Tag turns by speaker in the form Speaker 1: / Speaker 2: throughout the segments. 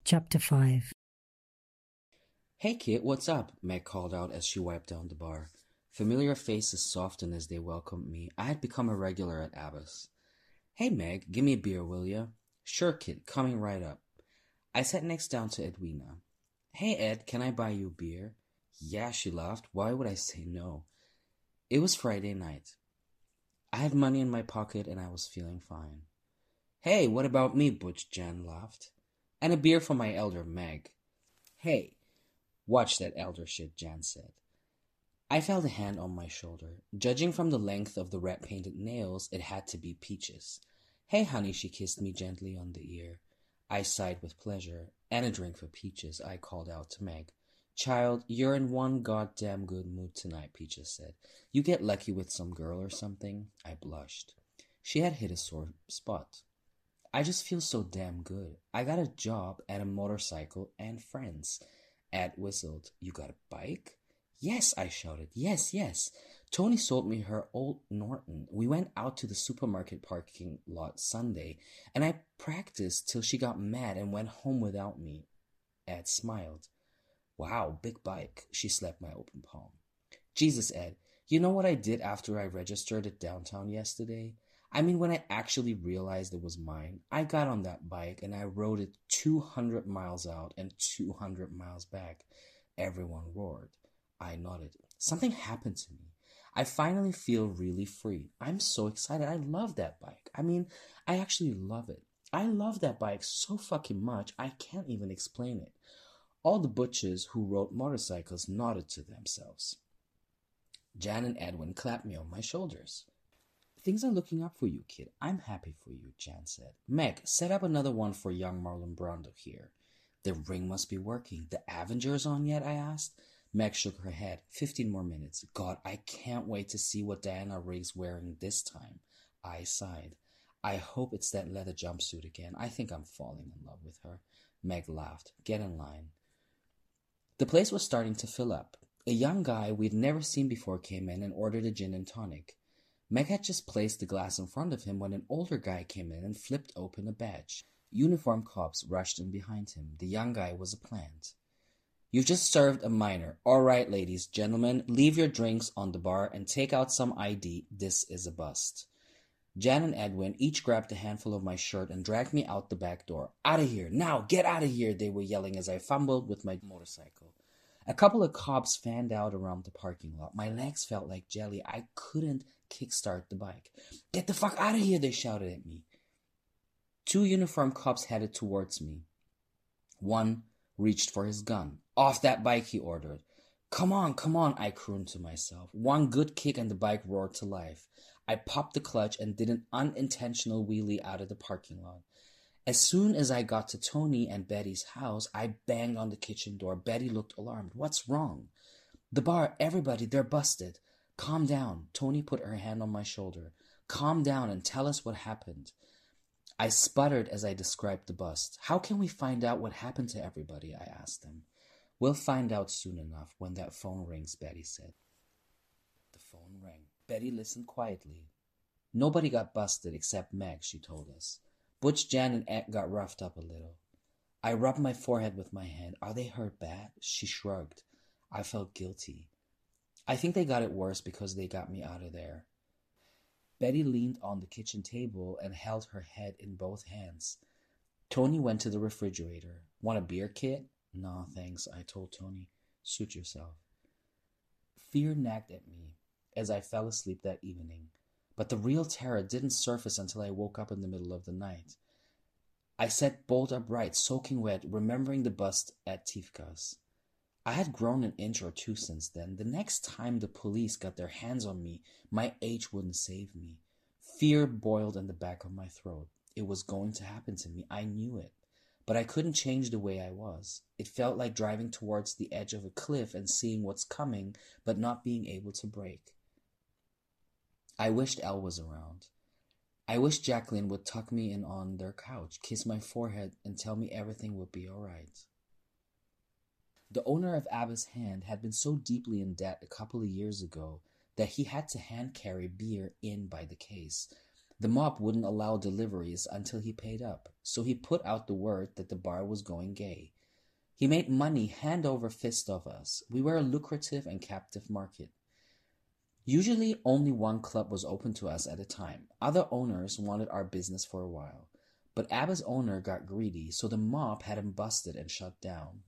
Speaker 1: Chapter 5.
Speaker 2: "Hey kid, what's up?" Meg called out as she wiped down the bar. Familiar faces softened as they welcomed me. I had become a regular at Abbas. "Hey Meg, give me a beer, will ya?" "Sure kid, coming right up." I sat next down to Edwina. "Hey Ed, can I buy you a beer?" "Yeah," she laughed. "Why would I say no?" It was Friday night. I had money in my pocket and I was feeling fine. "Hey, what about me?" Butch Jan laughed. "And a beer for my elder Meg." "Hey, watch that elder shit," Jan said. I felt a hand on my shoulder. Judging from the length of the red-painted nails, it had to be Peaches. "Hey, honey," she kissed me gently on the ear. I sighed with pleasure. "And a drink for Peaches," I called out to Meg. "Child, you're in one goddamn good mood tonight," Peaches said. "You get lucky with some girl or something?" I blushed. She had hit a sore spot. "I just feel so damn good. I got a job and a motorcycle and friends." Ed whistled. "You got a bike?" "Yes," I shouted. "Yes, yes. Tony sold me her old Norton. We went out to the supermarket parking lot Sunday, and I practiced till she got mad and went home without me." Ed smiled. "Wow, big bike." She slapped my open palm. "Jesus, Ed, you know what I did after I registered it downtown yesterday? I mean, when I actually realized it was mine, I got on that bike and I rode it 200 miles out and 200 miles back." Everyone roared. I nodded. "Something happened to me. I finally feel really free. I'm so excited. I love that bike. I mean, I actually love it. I love that bike so fucking much, I can't even explain it." All the butchers who rode motorcycles nodded to themselves. Jan and Edwin clapped me on my shoulders. "Things are looking up for you, kid. I'm happy for you," Jan said. "Meg, set up another one for young Marlon Brando here." "The ring must be working. The Avengers on yet?" I asked. Meg shook her head. 15 more minutes. God, I can't wait to see what Diana Rigg's wearing this time. I sighed. I hope it's that leather jumpsuit again. I think I'm falling in love with her. Meg laughed. "Get in line." The place was starting to fill up. A young guy we'd never seen before came in and ordered a gin and tonic. Meg had just placed the glass in front of him when an older guy came in and flipped open a badge. Uniformed cops rushed in behind him. The young guy was a plant. "You've just served a minor. All right, ladies, gentlemen, leave your drinks on the bar and take out some ID. This is a bust." Jan and Edwin each grabbed a handful of my shirt and dragged me out the back door. "Out of here! Now, get out of here!" they were yelling as I fumbled with my motorcycle. A couple of cops fanned out around the parking lot. My legs felt like jelly. I couldn't kickstart the bike. "Get the fuck out of here!" they shouted at me. Two uniformed cops headed towards me. One reached for his gun. "Off that bike," he ordered. Come on," I crooned to myself. One good kick and the bike roared to life. I popped the clutch and did an unintentional wheelie out of the parking lot. As soon as I got to Tony and Betty's house, I banged on the kitchen door. Betty looked alarmed. "What's wrong?" "The bar, everybody, they're busted." "Calm down." Tony put her hand on my shoulder. "Calm down and tell us what happened." I sputtered as I described the bust. "How can we find out what happened to everybody?" I asked them. "We'll find out soon enough when that phone rings," Betty said. The phone rang. Betty listened quietly. "Nobody got busted except Meg," she told us. "Butch, Jan, and Ed got roughed up a little." I rubbed my forehead with my hand. "Are they hurt bad?" She shrugged. I felt guilty. "I think they got it worse because they got me out of there." Betty leaned on the kitchen table and held her head in both hands. Tony went to the refrigerator. "Want a beer, kid?" "No, thanks," I told Tony. "Suit yourself." Fear nagged at me as I fell asleep that evening. But the real terror didn't surface until I woke up in the middle of the night. I sat bolt upright, soaking wet, remembering the bust at Tifka's. I had grown an inch or two since then. The next time the police got their hands on me, my age wouldn't save me. Fear boiled in the back of my throat. It was going to happen to me. I knew it. But I couldn't change the way I was. It felt like driving towards the edge of a cliff and seeing what's coming, but not being able to break. I wished Elle was around. I wished Jacqueline would tuck me in on their couch, kiss my forehead, and tell me everything would be all right. The owner of Abba's Hand had been so deeply in debt a couple of years ago that he had to hand carry beer in by the case. The mob wouldn't allow deliveries until he paid up, so he put out the word that the bar was going gay. He made money hand over fist of us. We were a lucrative and captive market. Usually only one club was open to us at a time. Other owners wanted our business for a while. But ABBA's owner got greedy, so the mob had him busted and shut down.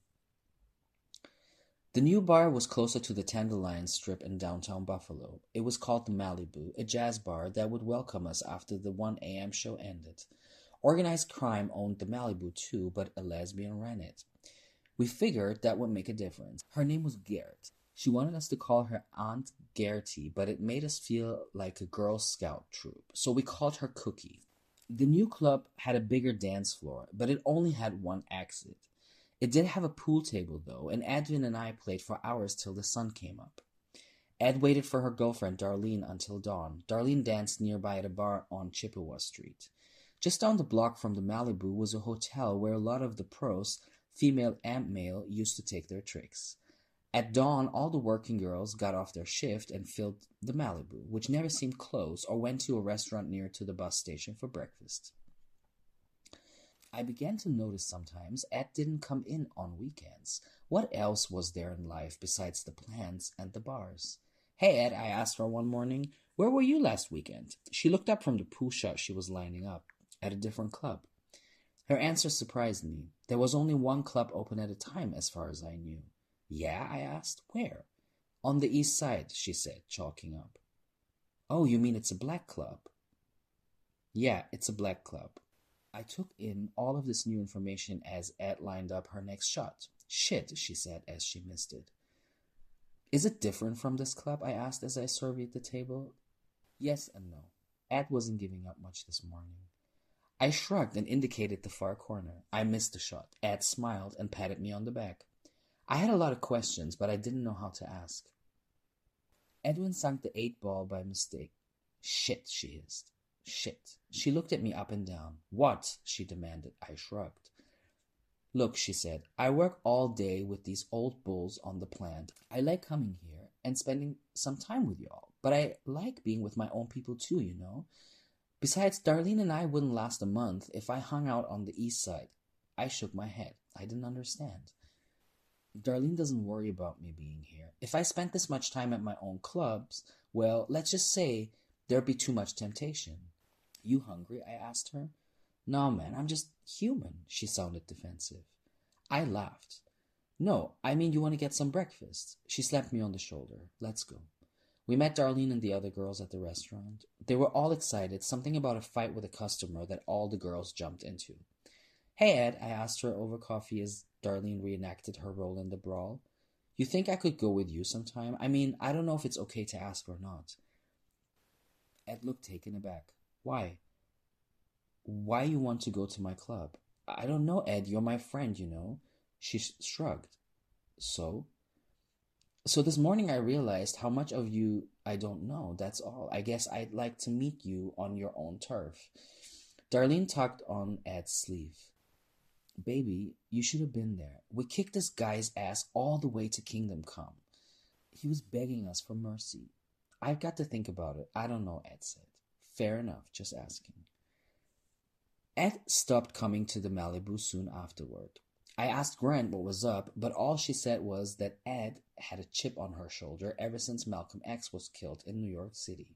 Speaker 2: The new bar was closer to the Tenderloin Strip in downtown Buffalo. It was called the Malibu, a jazz bar that would welcome us after the 1 a.m. show ended. Organized crime owned the Malibu too, but a lesbian ran it. We figured that would make a difference. Her name was Gert. She wanted us to call her Aunt Gertie, but it made us feel like a Girl Scout troop, so we called her Cookie. The new club had a bigger dance floor, but it only had one exit. It did have a pool table, though, and Edwin and I played for hours till the sun came up. Ed waited for her girlfriend, Darlene, until dawn. Darlene danced nearby at a bar on Chippewa Street. Just down the block from the Malibu was a hotel where a lot of the pros, female and male, used to take their tricks. At dawn, all the working girls got off their shift and filled the Malibu, which never seemed closed, or went to a restaurant near to the bus station for breakfast. I began to notice sometimes Ed didn't come in on weekends. What else was there in life besides the plants and the bars? "Hey, Ed," I asked her one morning, "where were you last weekend?" She looked up from the pool shot she was lining up. "At a different club." Her answer surprised me. There was only one club open at a time, as far as I knew. "Yeah?" I asked. "Where?" "On the east side," she said, chalking up. "Oh, you mean it's a black club?" "Yeah, it's a black club." I took in all of this new information as Ed lined up her next shot. "Shit," she said as she missed it. "Is it different from this club?" I asked as I surveyed the table. Yes and no. Ed wasn't giving up much this morning. I shrugged and indicated the far corner. I missed the shot. Ed smiled and patted me on the back. I had a lot of questions, but I didn't know how to ask. Edwin sunk the 8-ball by mistake. "Shit," she hissed. "Shit." She looked at me up and down. "What?" she demanded. I shrugged. "Look," she said, "I work all day with these old bulls on the plant. I like coming here and spending some time with y'all, but I like being with my own people too, you know? Besides, Darlene and I wouldn't last a month if I hung out on the east side." I shook my head. I didn't understand. "Darlene doesn't worry about me being here. If I spent this much time at my own clubs, well, let's just say there'd be too much temptation." "You hungry?" I asked her. "No, man, I'm just human." She sounded defensive. I laughed. "No, I mean you want to get some breakfast." She slapped me on the shoulder. "Let's go." We met Darlene and the other girls at the restaurant. They were all excited, something about a fight with a customer that all the girls jumped into. "Hey, Ed," I asked her over coffee as Darlene reenacted her role in the brawl. "You think I could go with you sometime? I mean, I don't know if it's okay to ask or not." Ed looked taken aback. "Why? Why you want to go to my club?" "I don't know, Ed. You're my friend, you know." She shrugged. "So?" "So this morning I realized how much of you I don't know, that's all. I guess I'd like to meet you on your own turf." Darlene tugged on Ed's sleeve. "Baby, you should have been there. We kicked this guy's ass all the way to Kingdom Come. He was begging us for mercy." "I've got to think about it. I don't know," Ed said. "Fair enough, just asking." Ed stopped coming to the Malibu soon afterward. I asked Grant what was up, but all she said was that Ed had a chip on her shoulder ever since Malcolm X was killed in New York City.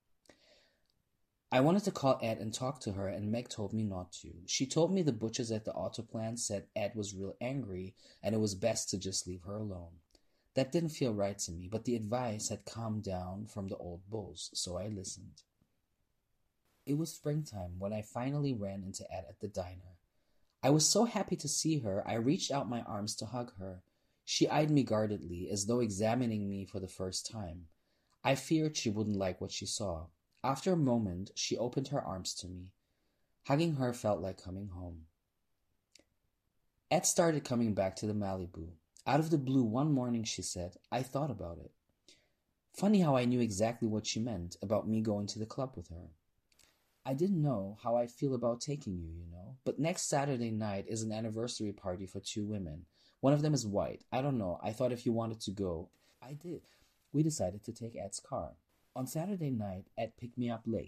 Speaker 2: I wanted to call Ed and talk to her, and Meg told me not to. She told me the butchers at the auto plant said Ed was real angry, and it was best to just leave her alone. That didn't feel right to me, but the advice had calmed down from the old bulls, so I listened. It was springtime when I finally ran into Ed at the diner. I was so happy to see her, I reached out my arms to hug her. She eyed me guardedly, as though examining me for the first time. I feared she wouldn't like what she saw. After a moment, she opened her arms to me. Hugging her felt like coming home. Ed started coming back to the Malibu. Out of the blue one morning, she said, "I thought about it." Funny how I knew exactly what she meant about me going to the club with her. "I didn't know how I feel about taking you, you know. But next Saturday night is an anniversary party for 2 women. One of them is white. I don't know. I thought if you wanted to go." I did. We decided to take Ed's car. On Saturday night, Ed picked me up late.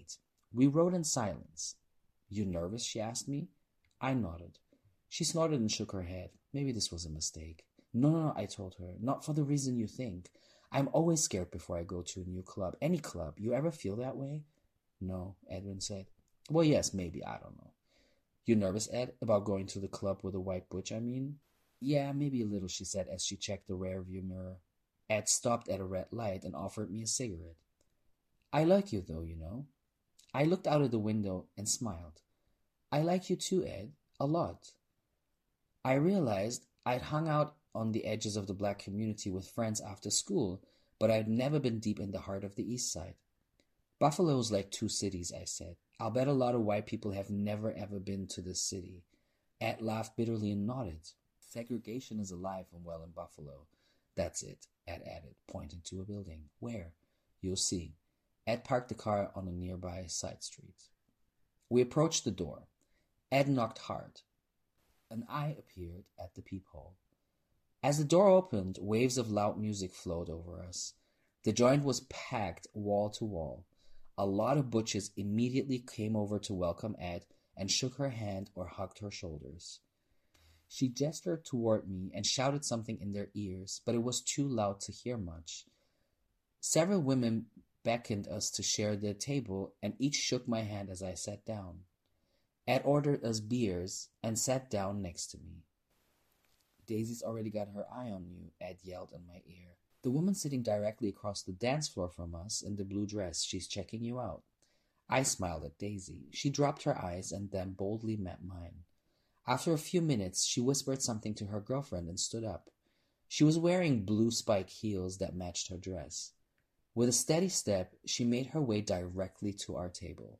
Speaker 2: We rode in silence. You nervous? She asked me. I nodded. She snorted and shook her head. Maybe this was a mistake. No, I told her. Not for the reason you think. I'm always scared before I go to a new club. Any club. You ever feel that way? No, Edwin said. Well, yes, maybe. I don't know. You nervous, Ed, about going to the club with a white butch, I mean? Yeah, maybe a little, she said as she checked the rearview mirror. Ed stopped at a red light and offered me a cigarette. I like you, though, you know. I looked out of the window and smiled. I like you too, Ed. A lot. I realized I'd hung out on the edges of the black community with friends after school, but I'd never been deep in the heart of the East Side. Buffalo's like two cities, I said. I'll bet a lot of white people have never ever been to this city. Ed laughed bitterly and nodded. Segregation is alive and well in Buffalo. That's it, Ed added, pointing to a building. Where? You'll see. Ed parked the car on a nearby side street. We approached the door. Ed knocked hard. An eye appeared at the peephole. As the door opened, waves of loud music flowed over us. The joint was packed wall to wall. A lot of butches immediately came over to welcome Ed and shook her hand or hugged her shoulders. She gestured toward me and shouted something in their ears, but it was too loud to hear much. Several women beckoned us to share their table, and each shook my hand as I sat down. Ed ordered us beers and sat down next to me. Daisy's already got her eye on you, Ed yelled in my ear. The woman sitting directly across the dance floor from us in the blue dress, she's checking you out. I smiled at Daisy. She dropped her eyes and then boldly met mine. After a few minutes, she whispered something to her girlfriend and stood up. She was wearing blue spike heels that matched her dress. With a steady step, she made her way directly to our table.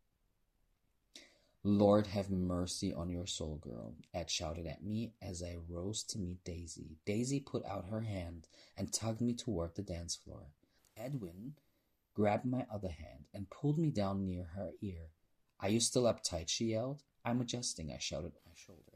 Speaker 2: Lord have mercy on your soul, girl, Ed shouted at me as I rose to meet Daisy. Daisy put out her hand and tugged me toward the dance floor. Edwin grabbed my other hand and pulled me down near her ear. Are you still uptight? She yelled. I'm adjusting, I shouted at my shoulder.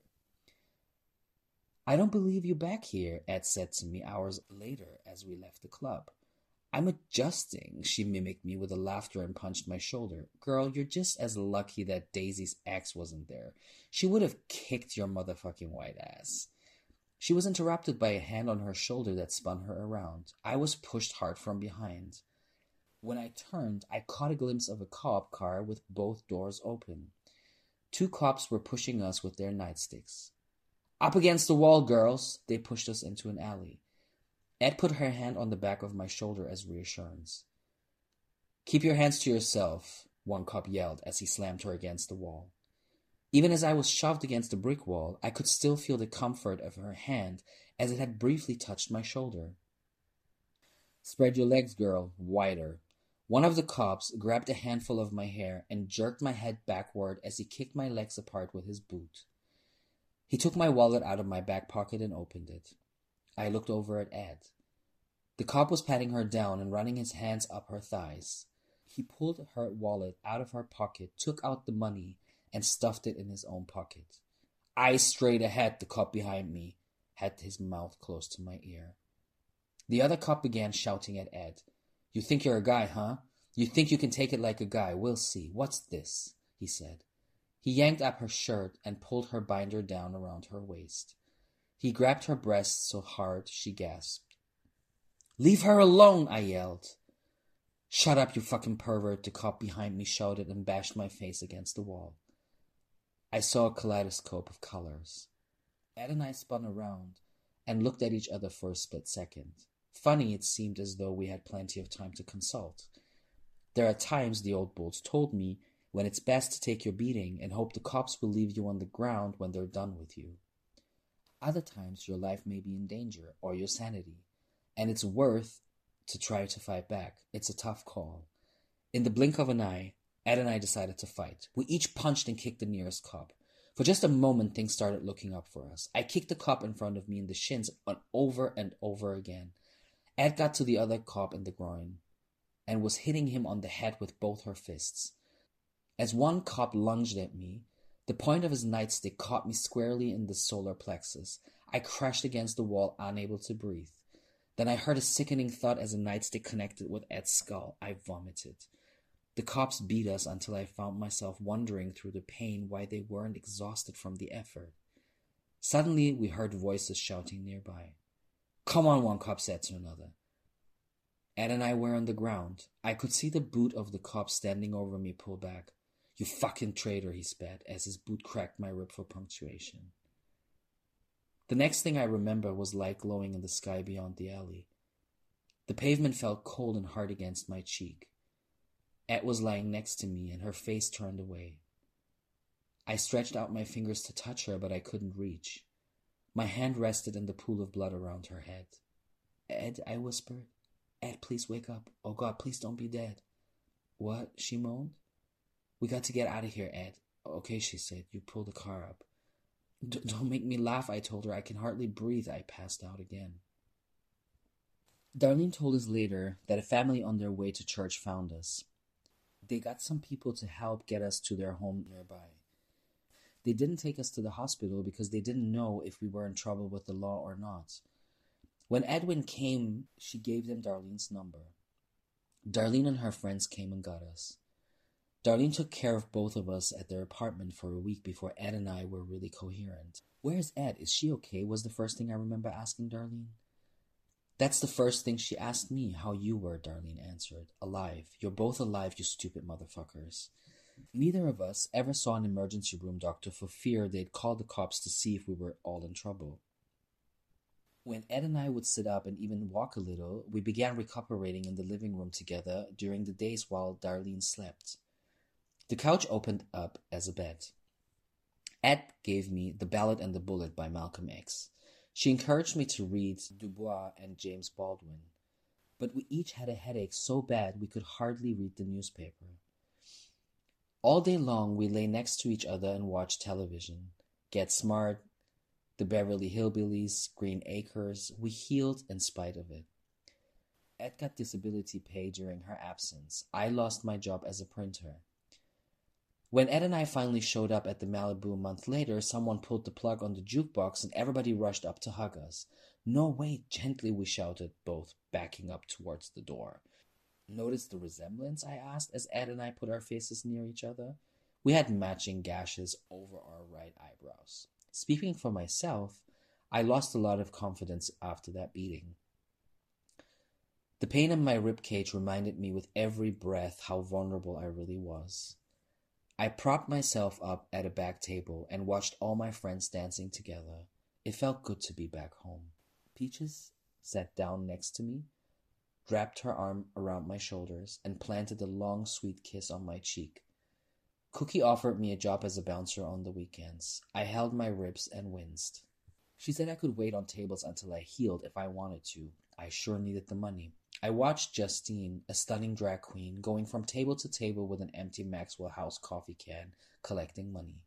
Speaker 2: I don't believe you back here, Ed said to me hours later as we left the club. I'm adjusting, she mimicked me with a laughter and punched my shoulder. Girl, you're just as lucky that Daisy's ex wasn't there. She would have kicked your motherfucking white ass. She was interrupted by a hand on her shoulder that spun her around. I was pushed hard from behind. When I turned, I caught a glimpse of a cop car with both doors open. 2 cops were pushing us with their nightsticks. Up against the wall, girls! They pushed us into an alley. Ed put her hand on the back of my shoulder as reassurance. Keep your hands to yourself, one cop yelled as he slammed her against the wall. Even as I was shoved against the brick wall, I could still feel the comfort of her hand as it had briefly touched my shoulder. Spread your legs, girl, wider. One of the cops grabbed a handful of my hair and jerked my head backward as he kicked my legs apart with his boot. He took my wallet out of my back pocket and opened it. I looked over at Ed. The cop was patting her down and running his hands up her thighs. He pulled her wallet out of her pocket, took out the money, and stuffed it in his own pocket. Eyes straight ahead, the cop behind me had his mouth close to my ear. The other cop began shouting at Ed. You think you're a guy, huh? You think you can take it like a guy? We'll see. What's this? He said. He yanked up her shirt and pulled her binder down around her waist. He grabbed her breasts so hard she gasped. Leave her alone, I yelled. Shut up, you fucking pervert, the cop behind me shouted and bashed my face against the wall. I saw a kaleidoscope of colors. Ed and I spun around and looked at each other for a split second. Funny, it seemed as though we had plenty of time to consult. There are times, the old bulls told me, when it's best to take your beating and hope the cops will leave you on the ground when they're done with you. Other times your life may be in danger, or your sanity, and it's worth to try to fight back. It's a tough call. In the blink of an eye, Ed and I decided to fight. We each punched and kicked the nearest cop. For just a moment, things started looking up for us. I kicked the cop in front of me in the shins over and over again. Ed got to the other cop in the groin and was hitting him on the head with both her fists. As one cop lunged at me, the point of his nightstick caught me squarely in the solar plexus. I crashed against the wall, unable to breathe. Then I heard a sickening thud as a nightstick connected with Ed's skull. I vomited. The cops beat us until I found myself wondering through the pain why they weren't exhausted from the effort. Suddenly, we heard voices shouting nearby. "Come on," one cop said to another. Ed and I were on the ground. I could see the boot of the cop standing over me pull back. "You fucking traitor," he spat, as his boot cracked my rib for punctuation. The next thing I remember was light glowing in the sky beyond the alley. The pavement felt cold and hard against my cheek. Ed was lying next to me, and her face turned away. I stretched out my fingers to touch her, but I couldn't reach. My hand rested in the pool of blood around her head. "Ed," I whispered. "Ed, please wake up. Oh God, please don't be dead." "What?" she moaned. "We got to get out of here, Ed." "Okay," she said. "You pull the car up." Don't make me laugh," I told her. "I can hardly breathe." I passed out again. Darlene told us later that a family on their way to church found us. They got some people to help get us to their home nearby. They didn't take us to the hospital because they didn't know if we were in trouble with the law or not. When Edwin came, she gave them Darlene's number. Darlene and her friends came and got us. Darlene took care of both of us at their apartment for a week before Ed and I were really coherent. "Where's Ed? Is she okay?" was the first thing I remember asking Darlene. "That's the first thing she asked me, how you were," Darlene answered. "Alive. You're both alive, you stupid motherfuckers." Neither of us ever saw an emergency room doctor for fear they'd call the cops to see if we were all in trouble. When Ed and I would sit up and even walk a little, we began recuperating in the living room together during the days while Darlene slept. The couch opened up as a bed. Ed gave me The Ballad and the Bullet by Malcolm X. She encouraged me to read Du Bois and James Baldwin. But we each had a headache so bad we could hardly read the newspaper. All day long we lay next to each other and watched television. Get Smart, The Beverly Hillbillies, Green Acres. We healed in spite of it. Ed got disability pay during her absence. I lost my job as a printer. When Ed and I finally showed up at the Malibu a month later, someone pulled the plug on the jukebox and everybody rushed up to hug us. "No, wait," gently we shouted, both backing up towards the door. "Notice the resemblance?" I asked as Ed and I put our faces near each other. We had matching gashes over our right eyebrows. Speaking for myself, I lost a lot of confidence after that beating. The pain in my ribcage reminded me with every breath how vulnerable I really was. I propped myself up at a back table and watched all my friends dancing together. It felt good to be back home. Peaches sat down next to me, wrapped her arm around my shoulders, and planted a long, sweet kiss on my cheek. Cookie offered me a job as a bouncer on the weekends. I held my ribs and winced. She said I could wait on tables until I healed if I wanted to. I sure needed the money. I watched Justine, a stunning drag queen, going from table to table with an empty Maxwell House coffee can, collecting money.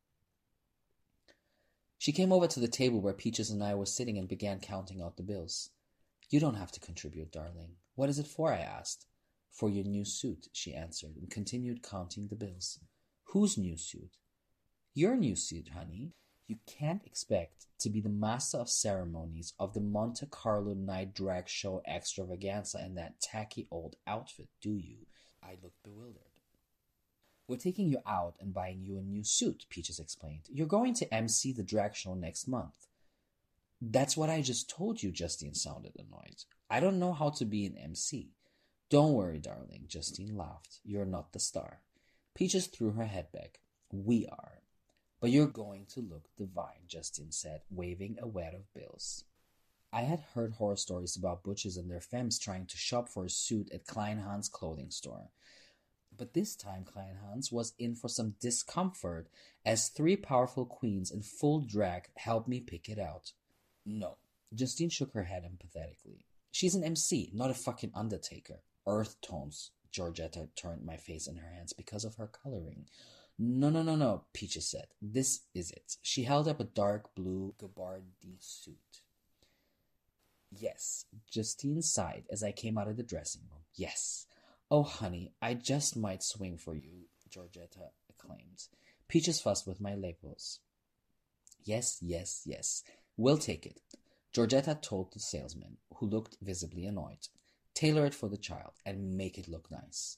Speaker 2: She came over to the table where Peaches and I were sitting and began counting out the bills. "You don't have to contribute, darling." "What is it for?" I asked. "For your new suit," she answered, and continued counting the bills. "Whose new suit?" "Your new suit, honey. You can't expect to be the master of ceremonies of the Monte Carlo night drag show extravaganza in that tacky old outfit, do you?" I looked bewildered. "We're taking you out and buying you a new suit," Peaches explained. "You're going to MC the drag show next month." "That's what I just told you," Justine sounded annoyed. "I don't know how to be an MC. "Don't worry, darling," Justine laughed. "You're not the star." Peaches threw her head back. "We are. But you're going to look divine," Justine said, waving a wad of bills. I had heard horror stories about butches and their femmes trying to shop for a suit at Kleinhans' clothing store. But this time Kleinhans was in for some discomfort as three powerful queens in full drag helped me pick it out. "No." Justine shook her head empathetically. "She's an MC, not a fucking undertaker." "Earth tones." Georgetta turned my face in her hands because of her coloring. No, Peaches said. "This is it." She held up a dark blue gabardine suit. "Yes." Justine sighed as I came out of the dressing room. "Yes." "Oh, honey, I just might swing for you," Georgetta acclaimed. Peaches fussed with my labels. Yes. We'll take it," Georgetta told the salesman, who looked visibly annoyed. "Tailor it for the child, and make it look nice."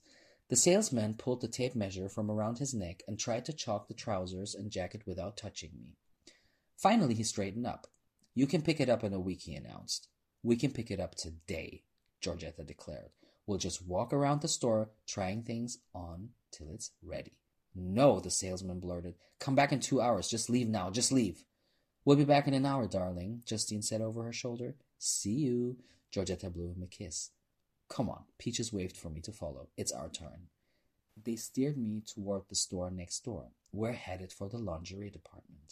Speaker 2: The salesman pulled the tape measure from around his neck and tried to chalk the trousers and jacket without touching me. Finally, he straightened up. "You can pick it up in a week," he announced. "We can pick it up today," Georgetta declared. "We'll just walk around the store trying things on till it's ready." "No," the salesman blurted. "Come back in 2 hours. Just leave now. Just leave." "We'll be back in an hour, darling," Justine said over her shoulder. "See you." Georgetta blew him a kiss. "Come on." Peaches waved for me to follow. "It's our turn." They steered me toward the store next door. We're headed for the lingerie department.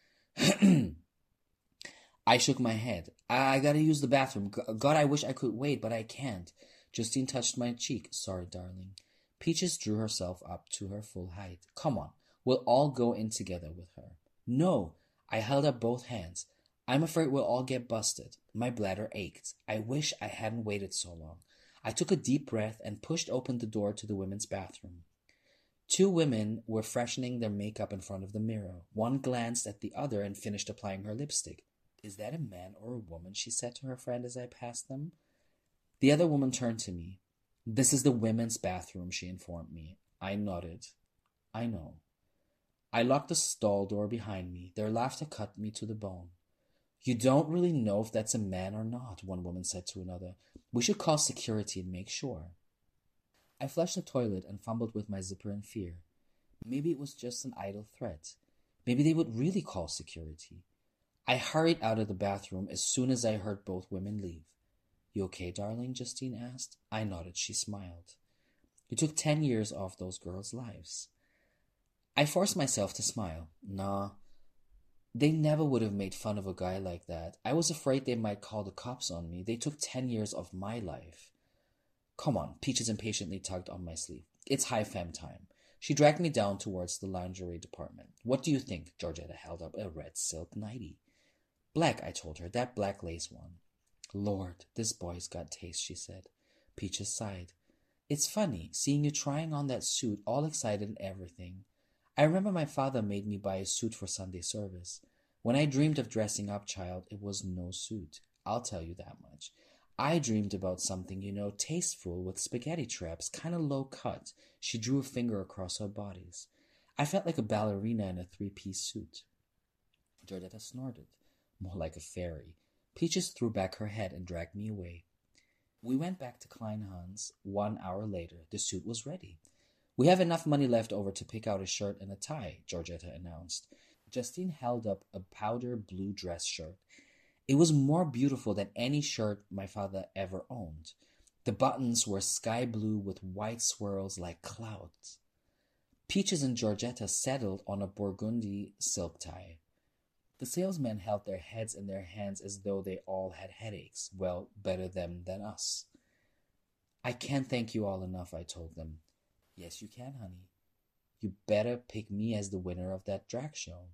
Speaker 2: I shook my head. "I gotta use the bathroom. God, I wish I could wait, but I can't." Justine touched my cheek. "Sorry, darling." Peaches drew herself up to her full height. "Come on, we'll all go in together with her." "No." I held up both hands. "I'm afraid we'll all get busted." My bladder ached. I wish I hadn't waited so long. I took a deep breath and pushed open the door to the women's bathroom. 2 women were freshening their makeup in front of the mirror. One glanced at the other and finished applying her lipstick. "Is that a man or a woman?" she said to her friend as I passed them. The other woman turned to me. "This is the women's bathroom," she informed me. I nodded. "I know." I locked the stall door behind me. Their laughter cut me to the bone. "You don't really know if that's a man or not," one woman said to another. "We should call security and make sure." I flushed the toilet and fumbled with my zipper in fear. Maybe it was just an idle threat. Maybe they would really call security. I hurried out of the bathroom as soon as I heard both women leave. "You okay, darling?" Justine asked. I nodded. She smiled. "You took 10 years off those girls' lives." I forced myself to smile. "Nah, they never would have made fun of a guy like that. I was afraid they might call the cops on me. They took 10 years of my life." "Come on," Peaches impatiently tugged on my sleeve. "It's high femme time." She dragged me down towards the lingerie department. "What do you think?" Georgetta held up a red silk nightie. "Black," I told her. "That black lace one." "Lord, this boy's got taste," she said. Peaches sighed. "It's funny, seeing you trying on that suit, all excited and everything. I remember my father made me buy a suit for Sunday service. When I dreamed of dressing up, child, it was no suit. I'll tell you that much. I dreamed about something, tasteful with spaghetti traps, kind of low cut." She drew a finger across her bodies. "I felt like a ballerina in a 3-piece suit." Georgetta snorted. "More like a fairy." Peaches threw back her head and dragged me away. We went back to Kleinhans. 1 hour later, the suit was ready. "We have enough money left over to pick out a shirt and a tie," Georgetta announced. Justine held up a powder blue dress shirt. It was more beautiful than any shirt my father ever owned. The buttons were sky blue with white swirls like clouds. Peaches and Georgetta settled on a burgundy silk tie. The salesmen held their heads in their hands as though they all had headaches. Well, better them than us. "I can't thank you all enough," I told them. "Yes, you can, honey. You better pick me as the winner of that drag show.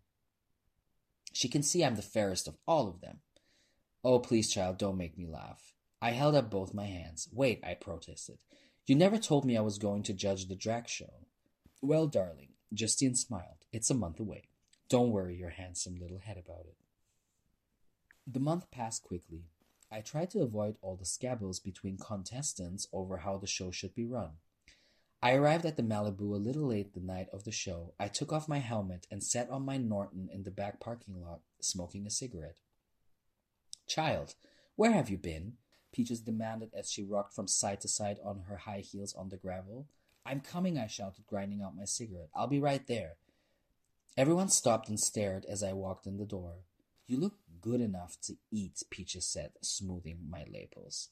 Speaker 2: She can see I'm the fairest of all of them." "Oh, please, child, don't make me laugh." I held up both my hands. "Wait," I protested. "You never told me I was going to judge the drag show." "Well, darling," Justine smiled, "it's a month away. Don't worry your handsome little head about it." The month passed quickly. I tried to avoid all the squabbles between contestants over how the show should be run. I arrived at the Malibu a little late the night of the show. I took off my helmet and sat on my Norton in the back parking lot, smoking a cigarette. "Child, where have you been?" Peaches demanded as she rocked from side to side on her high heels on the gravel. "I'm coming," I shouted, grinding out my cigarette. "I'll be right there." Everyone stopped and stared as I walked in the door. "You look good enough to eat," Peaches said, smoothing my lapels.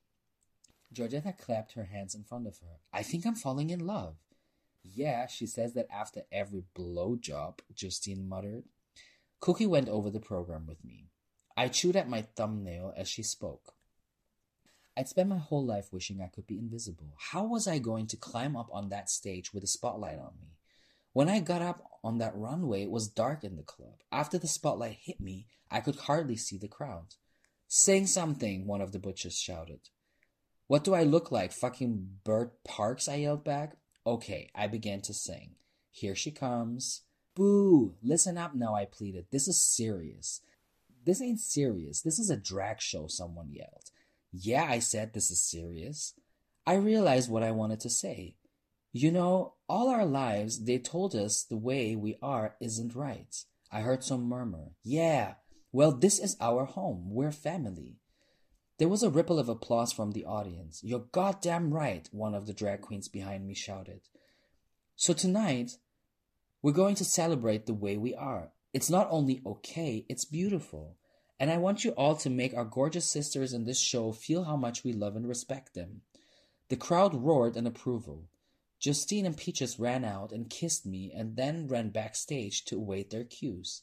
Speaker 2: Georgetta clapped her hands in front of her. "I think I'm falling in love." "Yeah, she says that after every blowjob," Justine muttered. Cookie went over the program with me. I chewed at my thumbnail as she spoke. I'd spent my whole life wishing I could be invisible. How was I going to climb up on that stage with a spotlight on me? When I got up on that runway, it was dark in the club. After the spotlight hit me, I could hardly see the crowd. "Sing something," one of the butchers shouted. "What do I look like, fucking Bert Parks?" I yelled back. "Okay," I began to sing. "Here she comes." "Boo! Listen up now," I pleaded. "This is serious." "This ain't serious. This is a drag show," someone yelled. "Yeah," I said, "this is serious." I realized what I wanted to say. You know, all our lives they told us the way we are isn't right. I heard some murmur. Yeah, well, this is our home. We're family. There was a ripple of applause from the audience. You're goddamn right, one of the drag queens behind me shouted. So tonight, we're going to celebrate the way we are. It's not only okay, it's beautiful. And I want you all to make our gorgeous sisters in this show feel how much we love and respect them. The crowd roared in approval. Justine and Peaches ran out and kissed me and then ran backstage to await their cues.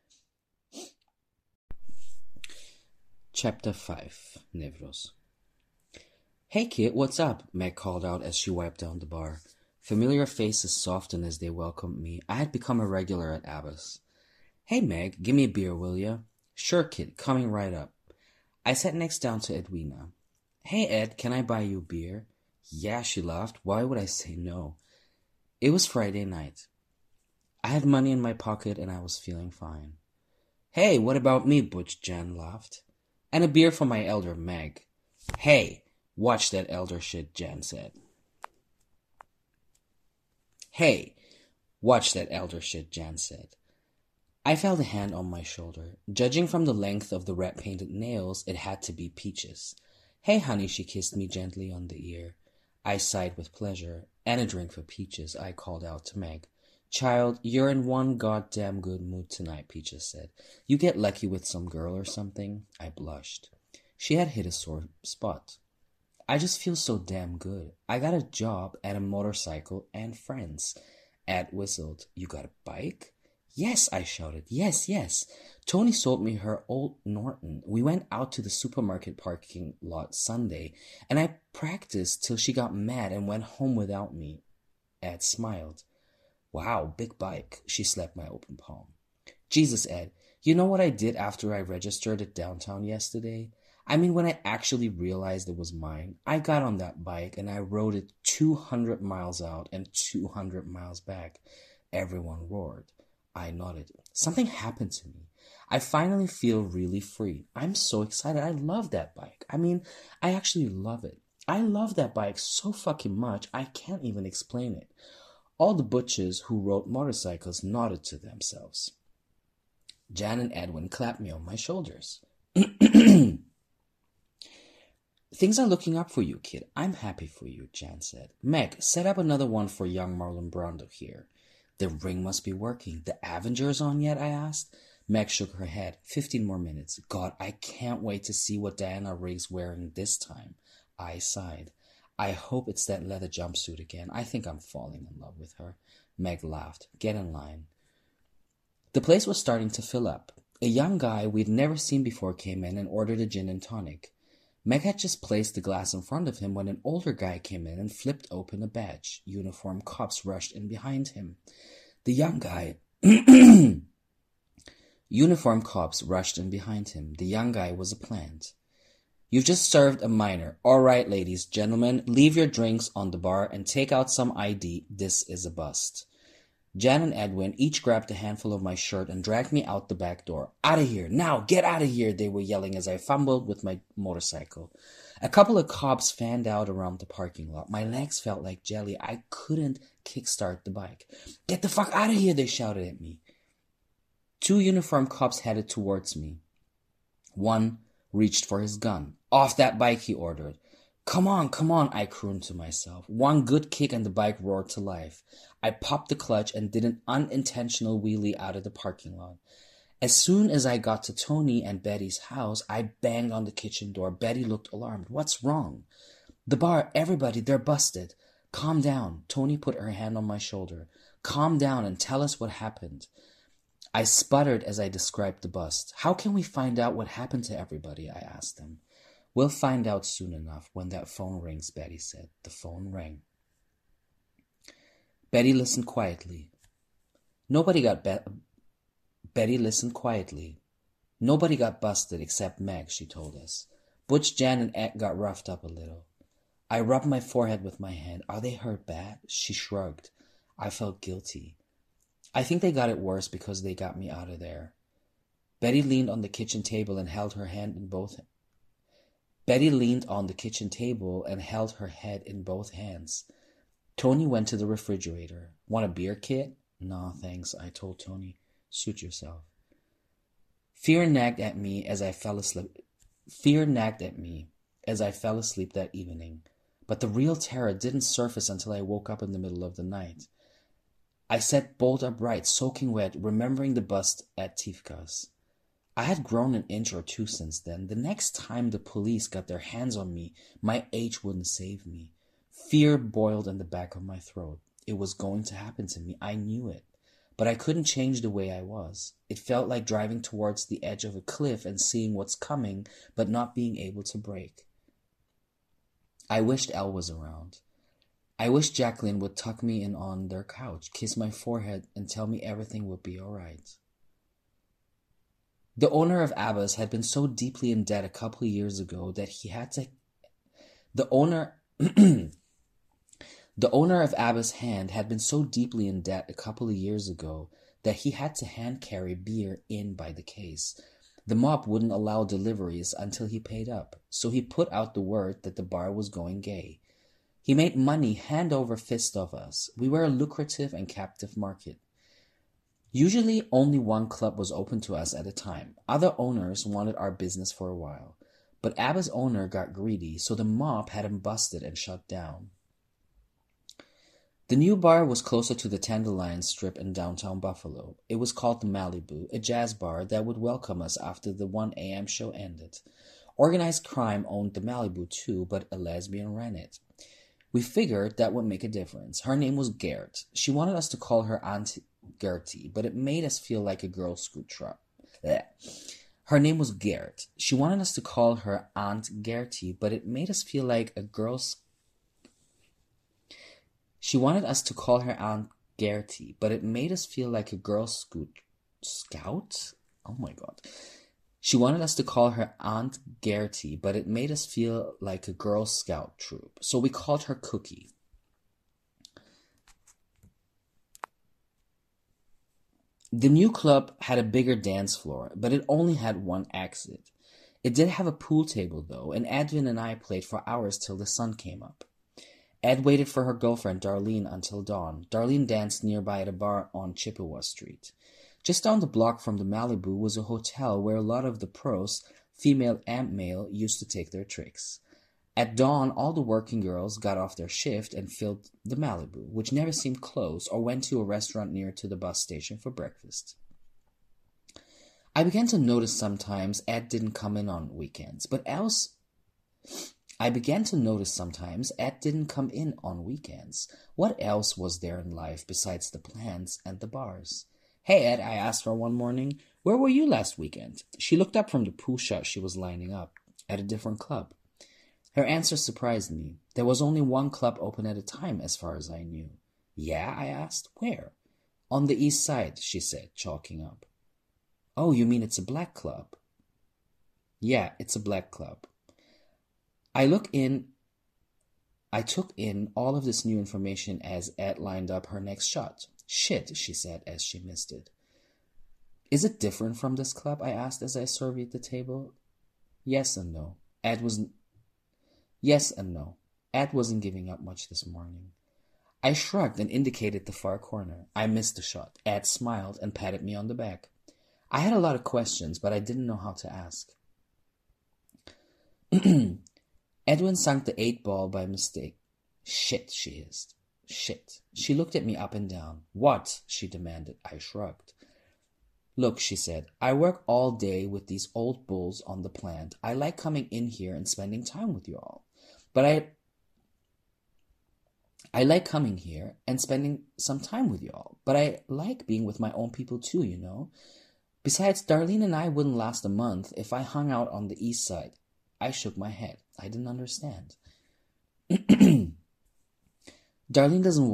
Speaker 2: Chapter 5, Nevros. Hey kid, what's up? Meg called out as she wiped down the bar. Familiar faces softened as they welcomed me. I had become a regular at Abbas. Hey Meg, give me a beer, will ya? Sure kid, coming right up. I sat next down to Edwina. Hey Ed, can I buy you a beer? Yeah, she laughed. Why would I say no? It was Friday night. I had money in my pocket and I was feeling fine. Hey, what about me? Butch Jan laughed. And a beer for my elder Meg. Hey, watch that elder shit, Jan said. Hey, watch that elder shit, Jan said. I felt a hand on my shoulder. Judging from the length of the red-painted nails, it had to be Peaches. Hey, honey, she kissed me gently on the ear. I sighed with pleasure. And a drink for Peaches, I called out to Meg. Child, you're in one goddamn good mood tonight, Peaches said. You get lucky with some girl or something? I blushed. She had hit a sore spot. I just feel so damn good. I got a job and a motorcycle and friends. Ed whistled. You got a bike? Yes, I shouted. Yes, yes. Tony sold me her old Norton. We went out to the supermarket parking lot Sunday, and I practiced till she got mad and went home without me. Ed smiled. Wow, big bike. She slapped my open palm. Jesus, Ed, you know what I did after I registered at downtown yesterday? I mean, when I actually realized it was mine, I got on that bike and I rode it 200 miles out and 200 miles back. Everyone roared. I nodded. Something happened to me. I finally feel really free. I'm so excited. I love that bike. I mean, I actually love it. I love that bike so fucking much, I can't even explain it. All the butchers who rode motorcycles nodded to themselves. Jan and Edwin clapped me on my shoulders. Things are looking up for you, kid. I'm happy for you, Jan said. Meg, set up another one for young Marlon Brando here. The ring must be working. The Avengers on yet? I asked. Meg shook her head. 15 more minutes. God, I can't wait to see what Diana Rigg's wearing this time. I sighed. I hope it's that leather jumpsuit again. I think I'm falling in love with her. Meg laughed. Get in line. The place was starting to fill up. A young guy we'd never seen before came in and ordered a gin and tonic. Meg had just placed the glass in front of him when an older guy came in and flipped open a badge. Uniformed cops rushed in behind him. The young guy... Uniformed cops rushed in behind him. The young guy was a plant. You've just served a minor. All right, ladies, gentlemen, leave your drinks on the bar and take out some ID. This is a bust. Jan and Edwin each grabbed a handful of my shirt and dragged me out the back door. Out of here! Now! Get out of here! They were yelling as I fumbled with my motorcycle. A couple of cops fanned out around the parking lot. My legs felt like jelly. I couldn't kickstart the bike. Get the fuck out of here! They shouted at me. 2 uniformed cops headed towards me. One reached for his gun. Off that bike, he ordered. Come on, I crooned to myself. One good kick and the bike roared to life. I popped the clutch and did an unintentional wheelie out of the parking lot. As soon as I got to Tony and Betty's house, I banged on the kitchen door. Betty looked alarmed. What's wrong? The bar, everybody, they're busted. Calm down. Tony put her hand on my shoulder. Calm down and tell us what happened. I sputtered as I described the bust. How can we find out what happened to everybody? I asked them. We'll find out soon enough when that phone rings, Betty said. The phone rang. Betty listened quietly. Betty listened quietly. Nobody got busted except Meg, she told us. Butch, Jan, and Ed got roughed up a little. I rubbed my forehead with my hand. Are they hurt bad? She shrugged. I felt guilty. I think they got it worse because they got me out of there. Betty leaned on the kitchen table and held her head in both hands. Tony went to the refrigerator. Want a beer, kid? Nah, thanks, I told Tony. Suit yourself. Fear nagged at me as I fell asleep. Fear nagged at me as I fell asleep that evening, but the real terror didn't surface until I woke up in the middle of the night. I sat bolt upright, soaking wet, remembering the bust at Tivka's. I had grown an inch or two since then. The next time the police got their hands on me, my age wouldn't save me. Fear boiled in the back of my throat. It was going to happen to me. I knew it. But I couldn't change the way I was. It felt like driving towards the edge of a cliff and seeing what's coming, but not being able to break. I wished Elle was around. I wished Jacqueline would tuck me in on their couch, kiss my forehead, and tell me everything would be all right. The owner of Abbas had been so deeply in debt a couple of years ago that he had to... The owner of Abbas' hand had been so deeply in debt a couple of years ago that he had to hand carry beer in by the case. The mob wouldn't allow deliveries until he paid up, so he put out the word that the bar was going gay. He made money hand over fist of us. We were a lucrative and captive market. Usually only one club was open to us at a time. Other owners wanted our business for a while, but Abbas' owner got greedy, so the mob had him busted and shut down. The new bar was closer to the Tenderloin Strip in downtown Buffalo. It was called the Malibu, a jazz bar that would welcome us after the 1 a.m. show ended. Organized crime owned the Malibu too, but a lesbian ran it. We figured that would make a difference. Her name was Gert. She wanted us to call her Aunt Gertie, but it made us feel like a Girl Scout troop. Her name was Gert. She wanted us to call her Aunt Gertie, but it made us feel like a Girl She wanted us to call her Aunt Gertie, but it made us feel like a Girl Scout? Oh my God. She wanted us to call her Aunt Gertie, but it made us feel like a Girl Scout troop, so we called her Cookie. The new club had a bigger dance floor, but it only had one exit. It did have a pool table, though, and Edwin and I played for hours till the sun came up. Ed waited for her girlfriend, Darlene, until dawn. Darlene danced nearby at a bar on Chippewa Street. Just down the block from the Malibu was a hotel where a lot of the pros, female and male, used to take their tricks. At dawn, all the working girls got off their shift and filled the Malibu, which never seemed closed, or went to a restaurant near to the bus station for breakfast. I began to notice sometimes Ed didn't come in on weekends, but else... I began to notice sometimes Ed didn't come in on weekends. What else was there in life besides the plants and the bars? "Hey, Ed," I asked her one morning, "where were you last weekend?" She looked up from the pool shot she was lining up. At a different club. Her answer surprised me. There was only one club open at a time, as far as I knew. "Yeah?" I asked. "Where?" "On the east side," she said, chalking up. "Oh, you mean it's a black club?" "Yeah, it's a black club." I took in all of this new information as Ed lined up her next shot. "Shit," she said as she missed it. "Is it different from this club?" I asked as I surveyed the table. Yes and no. Yes and no. Ed wasn't giving up much this morning. I shrugged and indicated the far corner. I missed the shot. Ed smiled and patted me on the back. I had a lot of questions, but I didn't know how to ask. Edwin sunk the 8-ball by mistake. "Shit," she hissed. "Shit." She looked at me up and down. "What?" she demanded. I shrugged. "Look," she said, "I work all day with these old bulls on the plant. I like coming in here and spending time with you all. But I like coming here and spending some time with you all. But I like being with my own people too, you know. Besides, Darlene and I wouldn't last a month if I hung out on the east side." I shook my head. I didn't understand. Darlene doesn't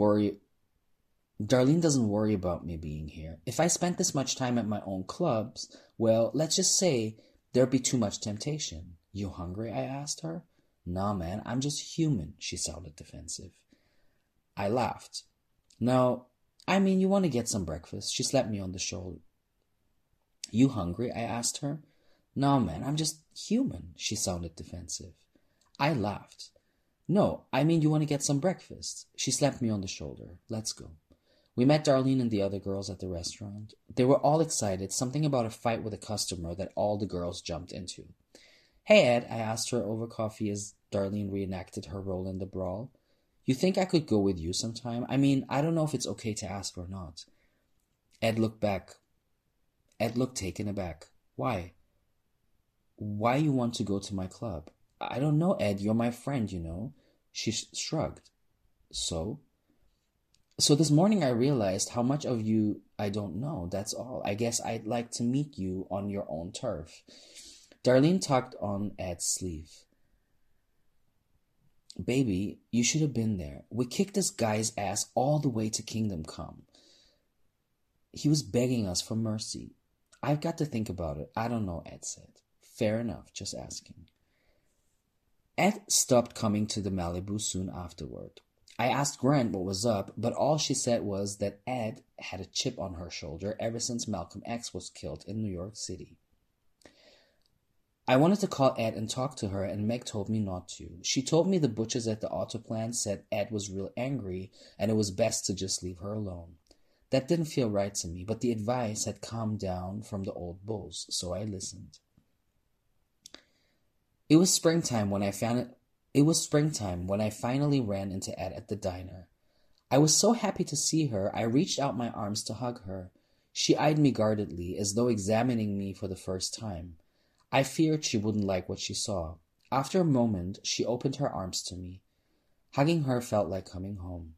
Speaker 2: worry about me being here. If I spent this much time at my own clubs, well, let's just say there'd be too much temptation. "You hungry?" I asked her. "Nah, man, I'm just human." She sounded defensive. I laughed. "No, I mean, you want to get some breakfast." She slapped me on the shoulder. "You hungry?" I asked her. "No, man, I'm just human." She sounded defensive. I laughed. No, I mean you want to get some breakfast. She slapped me on the shoulder. Let's go. We met Darlene and the other girls at the restaurant. They were all excited, something about a fight with a customer that all the girls jumped into. Hey, Ed, I asked her over coffee as Darlene reenacted her role in the brawl. You think I could go with you sometime? I mean, I don't know if it's okay to ask or not. Ed looked back. Ed looked taken aback. Why? Why you want to go to my club? I don't know, Ed. You're my friend, you know. She shrugged. So? So this morning I realized how much of you I don't know. That's all. I guess I'd like to meet you on your own turf. Darlene tugged on Ed's sleeve. Baby, you should have been there. We kicked this guy's ass all the way to Kingdom Come. He was begging us for mercy. I've got to think about it. I don't know, Ed said. Fair enough, just asking. Ed stopped coming to the Malibu soon afterward. I asked Grant what was up, but all she said was that Ed had a chip on her shoulder ever since Malcolm X was killed in New York City. I wanted to call Ed and talk to her, and Meg told me not to. She told me the butchers at the auto plant said Ed was real angry, and it was best to just leave her alone. That didn't feel right to me, but the advice had calmed down from the old bulls, so I listened. It was springtime when I finally ran into Ed at the diner. I was so happy to see her, I reached out my arms to hug her. She eyed me guardedly, as though examining me for the first time. I feared she wouldn't like what she saw. After a moment, she opened her arms to me. Hugging her felt like coming home.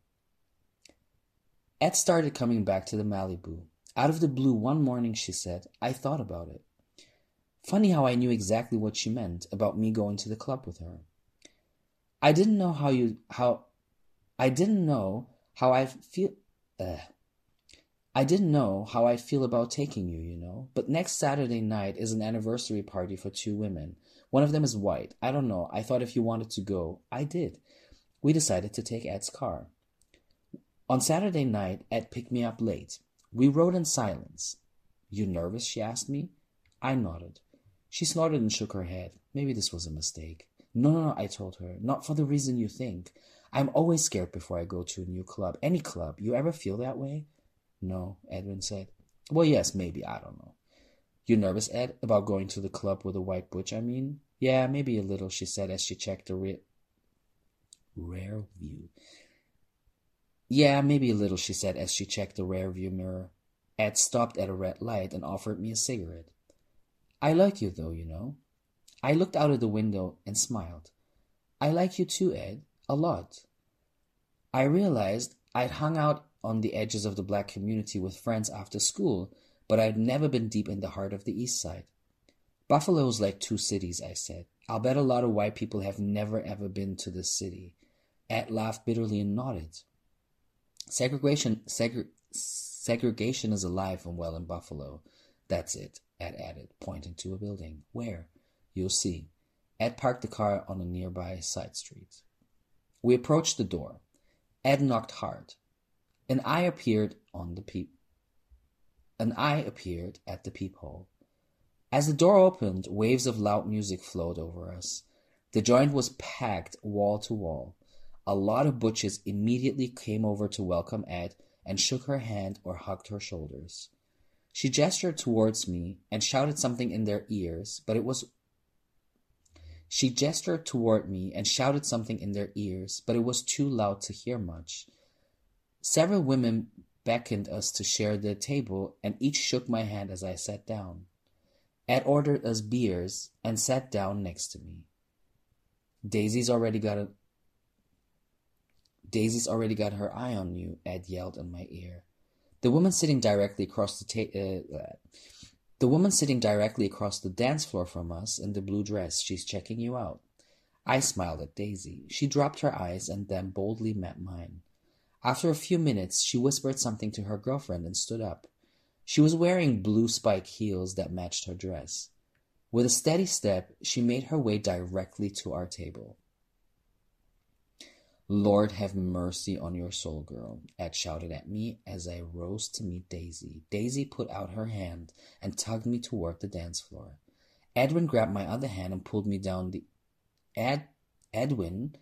Speaker 2: Ed started coming back to the Malibu. Out of the blue one morning, she said, I thought about it. Funny how I knew exactly what she meant about me going to the club with her. I didn't know how I'd feel about taking you, you know. But next Saturday night is an anniversary party for 2 women. One of them is white. I don't know. I thought if you wanted to go, I did. We decided to take Ed's car. On Saturday night, Ed picked me up late. We rode in silence. You nervous? She asked me. I nodded. She snorted and shook her head. Maybe this was a mistake. No, I told her. Not for the reason you think. I'm always scared before I go to a new club. Any club. You ever feel that way? No, Edwin said. Well, yes, maybe. I don't know. You nervous, Ed, about going to the club with a white butch, I mean? Yeah, maybe a little, she said as she checked the rear view. Yeah, maybe a little, she said as she checked the rear view mirror. Ed stopped at a red light and offered me a cigarette. I like you, though, you know. I looked out of the window and smiled. I like you too, Ed. A lot. I realized I'd hung out on the edges of the black community with friends after school, but I'd never been deep in the heart of the East Side. Buffalo's like 2 cities, I said. I'll bet a lot of white people have never ever been to this city. Ed laughed bitterly and nodded. Segregation is alive and well in Buffalo. That's it, Ed added, pointing to a building. Where? You'll see. Ed parked the car on a nearby side street. We approached the door. Ed knocked hard. An eye appeared at the peephole. As the door opened, waves of loud music flowed over us. The joint was packed wall to wall. A lot of butches immediately came over to welcome Ed and shook her hand or hugged her shoulders. She gestured towards me and shouted something in their ears, but it was too loud to hear much. Several women beckoned us to share their table, and each shook my hand as I sat down. Ed ordered us beers and sat down next to me. Daisy's already got her eye on you, Ed yelled in my ear. The woman sitting directly across the dance floor from us in the blue dress, she's checking you out. I smiled at Daisy. She dropped her eyes and then boldly met mine. After a few minutes, she whispered something to her girlfriend and stood up. She was wearing blue spike heels that matched her dress. With a steady step, she made her way directly to our table. Lord have mercy on your soul, girl, Ed shouted at me as I rose to meet Daisy. Daisy put out her hand and tugged me toward the dance floor. Edwin grabbed my other hand and pulled me down the... Edwin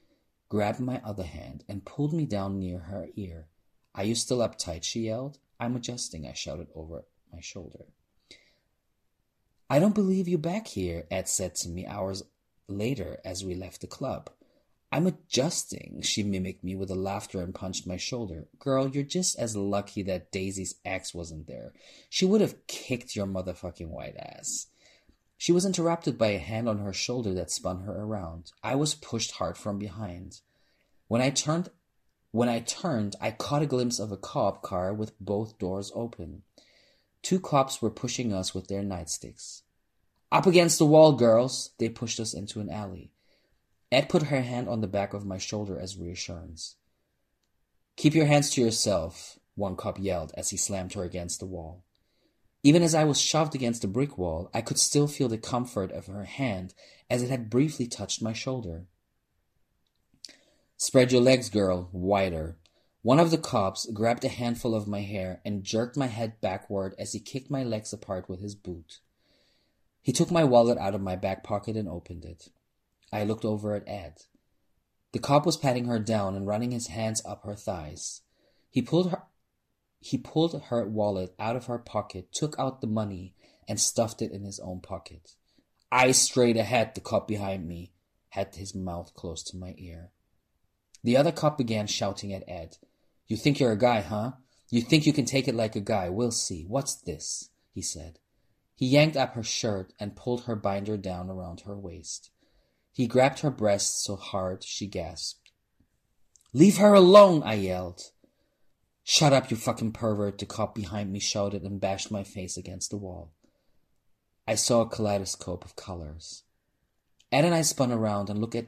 Speaker 2: grabbed my other hand, and pulled me down near her ear. "Are you still uptight?" she yelled. "I'm adjusting," I shouted over my shoulder. "I don't believe you back here," Ed said to me hours later as we left the club. "I'm adjusting," she mimicked me with a laughter and punched my shoulder. "Girl, you're just as lucky that Daisy's ex wasn't there. She would have kicked your motherfucking white ass." She was interrupted by a hand on her shoulder that spun her around. I was pushed hard from behind. When I turned, I caught a glimpse of a cop car with both doors open. 2 cops were pushing us with their nightsticks. "Up against the wall, girls!" They pushed us into an alley. Ed put her hand on the back of my shoulder as reassurance. "Keep your hands to yourself," one cop yelled as he slammed her against the wall. Even as I was shoved against the brick wall, I could still feel the comfort of her hand as it had briefly touched my shoulder. "Spread your legs, girl, wider." One of the cops grabbed a handful of my hair and jerked my head backward as he kicked my legs apart with his boot. He took my wallet out of my back pocket and opened it. I looked over at Ed. The cop was patting her down and running his hands up her thighs. He pulled her wallet out of her pocket, took out the money, and stuffed it in his own pocket. "Eyes straight ahead," the cop behind me had his mouth close to my ear. The other cop began shouting at Ed. "You think you're a guy, huh? You think you can take it like a guy? We'll see. What's this?" he said. He yanked up her shirt and pulled her binder down around her waist. He grabbed her breasts so hard she gasped. "Leave her alone," I yelled. "Shut up, you fucking pervert," the cop behind me shouted and bashed my face against the wall. I saw a kaleidoscope of colors. Ed and I spun around and looked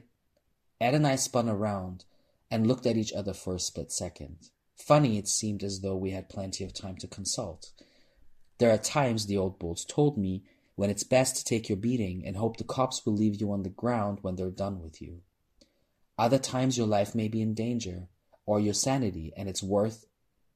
Speaker 2: at each other for a split second. Funny, it seemed as though we had plenty of time to consult. There are times, the old bulls told me, when it's best to take your beating and hope the cops will leave you on the ground when they're done with you. Other times your life may be in danger, or your sanity, and it's worth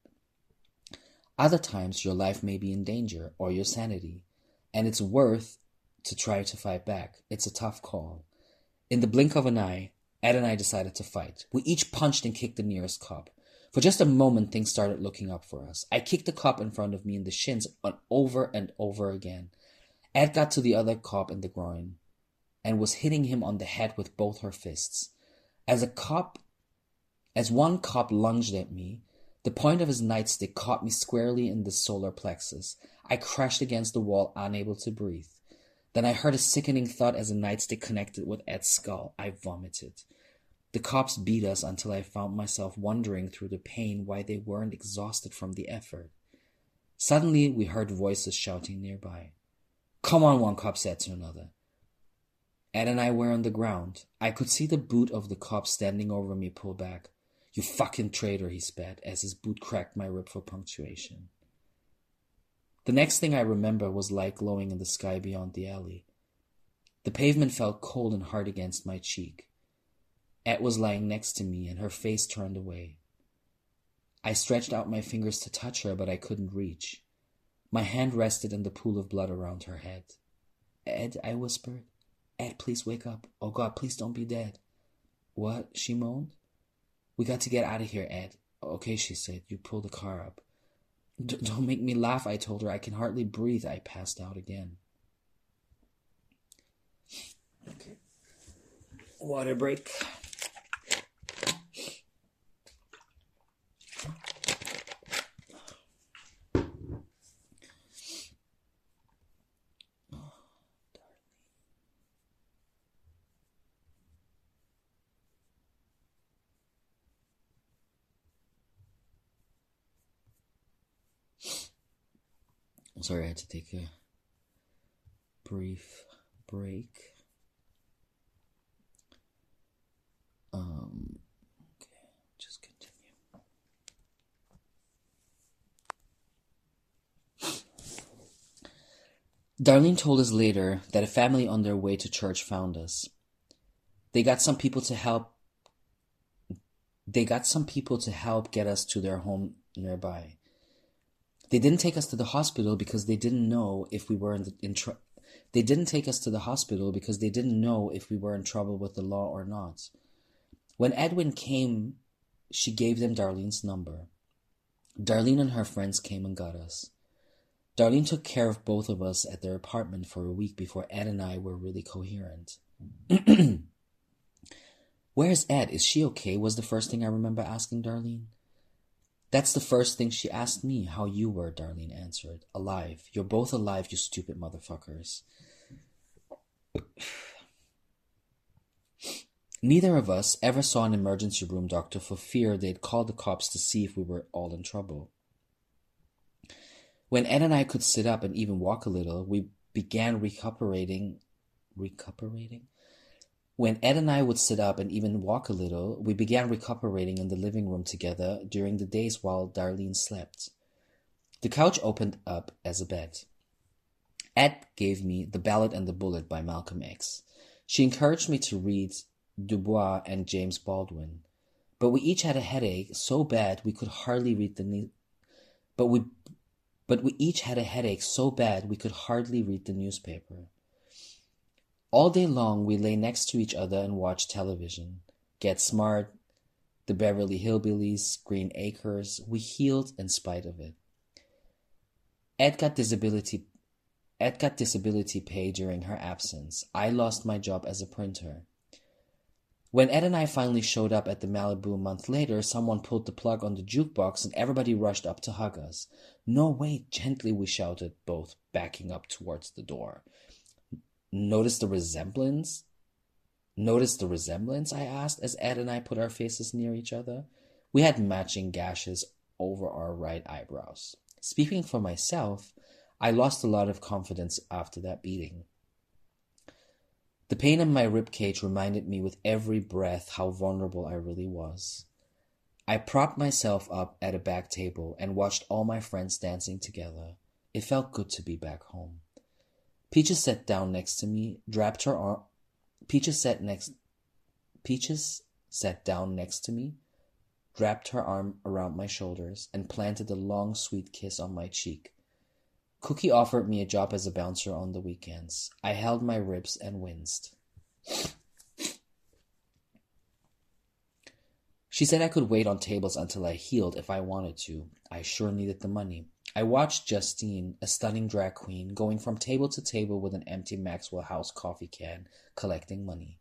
Speaker 2: to try to fight back. It's a tough call. In the blink of an eye, Ed and I decided to fight. We each punched and kicked the nearest cop. For just a moment, things started looking up for us. I kicked the cop in front of me in the shins over and over again. Ed got to the other cop in the groin and was hitting him on the head with both her fists. As one cop lunged at me, the point of his nightstick caught me squarely in the solar plexus. I crashed against the wall, unable to breathe. Then I heard a sickening thud as a nightstick connected with Ed's skull. I vomited. The cops beat us until I found myself wondering through the pain why they weren't exhausted from the effort. Suddenly, we heard voices shouting nearby. "Come on," one cop said to another. Ed and I were on the ground. I could see the boot of the cop standing over me pull back. "You fucking traitor," he spat, as his boot cracked my rib for punctuation. The next thing I remember was light glowing in the sky beyond the alley. The pavement felt cold and hard against my cheek. Ed was lying next to me, and her face turned away. I stretched out my fingers to touch her, but I couldn't reach. My hand rested in the pool of blood around her head. "Ed," I whispered. "Ed, please wake up. Oh God, please don't be dead." "What?" she moaned. "We got to get out of here, Ed." "Okay," she said. "You pull the car up." Don't make me laugh," I told her. "I can hardly breathe." I passed out again. Okay. Water break. I'm sorry, I had to take a brief break. Okay, just continue. Darlene told us later that a family on their way to church found us. They got some people to help get us to their home nearby. They didn't take us to the hospital because they didn't know if we were They didn't take us to the hospital because they didn't know if we were in trouble with the law or not. When Edwin came, she gave them Darlene's number. Darlene and her friends came and got us. Darlene took care of both of us at their apartment for a week before Ed and I were really coherent. Where's Ed? Is she okay? Was the first thing I remember asking Darlene. That's the first thing she asked me, how you were, Darlene answered. Alive. You're both alive, you stupid motherfuckers. Neither of us ever saw an emergency room doctor for fear they'd call the cops to see if we were all in trouble. When Ed and I could sit up and even walk a little, we began recuperating. When Ed and I would sit up and even walk a little, we began recuperating in the living room together during the days while Darlene slept. The couch opened up as a bed. Ed gave me The Ballad and the Bullet by Malcolm X. She encouraged me to read Du Bois and James Baldwin. But we each had a headache so bad we could hardly read the newspaper. All day long we lay next to each other and watched television. Get Smart, The Beverly Hillbillies, Green Acres. We healed in spite of it. Ed got disability pay during her absence. I lost my job as a printer. When Ed and I finally showed up at the Malibu a month later, someone pulled the plug on the jukebox and everybody rushed up to hug us. No, wait, gently, we shouted, both backing up towards the door. Notice the resemblance? I asked as Ed and I put our faces near each other. We had matching gashes over our right eyebrows. Speaking for myself, I lost a lot of confidence after that beating. The pain in my ribcage reminded me with every breath how vulnerable I really was. I propped myself up at a back table and watched all my friends dancing together. It felt good to be back home. Peaches sat down next to me, dropped her arm. Peaches sat down next to me, wrapped her arm around my shoulders, and planted a long, sweet kiss on my cheek. Cookie offered me a job as a bouncer on the weekends. I held my ribs and winced. She said I could wait on tables until I healed if I wanted to. I sure needed the money. I watched Justine, a stunning drag queen, going from table to table with an empty Maxwell House coffee can, collecting money.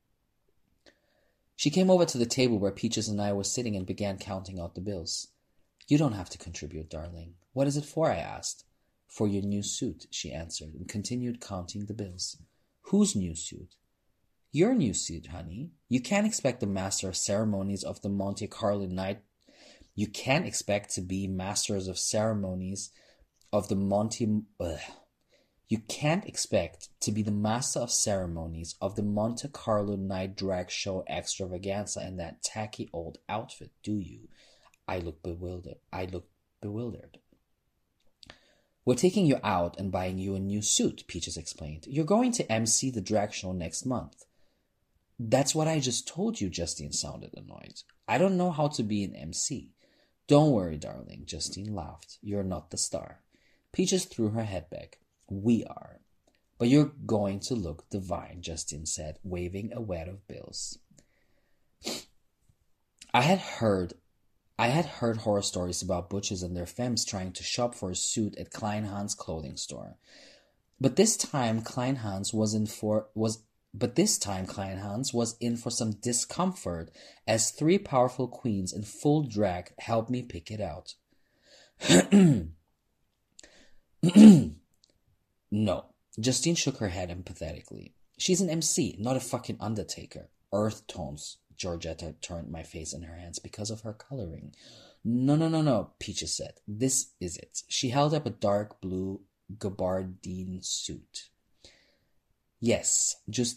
Speaker 2: She came over to the table where Peaches and I were sitting and began counting out the bills. You don't have to contribute, darling. What is it for? I asked. For your new suit, she answered, and continued counting the bills. Whose new suit? Your new suit, honey. You can't expect the master of ceremonies of the Monte Carlo night. You can't expect to be masters of ceremonies of the You can't expect to be the master of ceremonies of the Monte Carlo night drag show extravaganza in that tacky old outfit, do you? I looked bewildered. We're taking you out and buying you a new suit, Peaches explained. You're going to MC the drag show next month. That's what I just told you, Justine sounded annoyed. I don't know how to be an MC. Don't worry, darling, Justine laughed. You're not the star. Peaches threw her head back. We are. But you're going to look divine, Justine said, waving a wad of bills. I had heard horror stories about butches and their femmes trying to shop for a suit at Klein Hans clothing store. But this time Klein Hans was in for some discomfort as three powerful queens in full drag helped me pick it out. No, Justine shook her head empathetically. She's an MC, not a fucking undertaker. Earth tones. Georgetta turned my face in her hands because of her coloring. No, Peaches said. This is it. She held up a dark blue gabardine suit. Yes,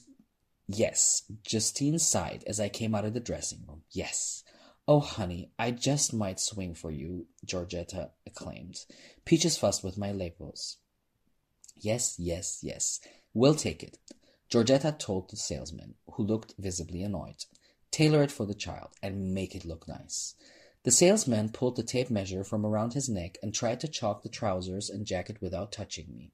Speaker 2: Justine sighed as I came out of the dressing room. Yes. Oh, honey, I just might swing for you, Georgetta acclaimed. Peaches fussed with my labels. Yes. We'll take it, Georgetta told the salesman, who looked visibly annoyed. Tailor it for the child and make it look nice. The salesman pulled the tape measure from around his neck and tried to chalk the trousers and jacket without touching me.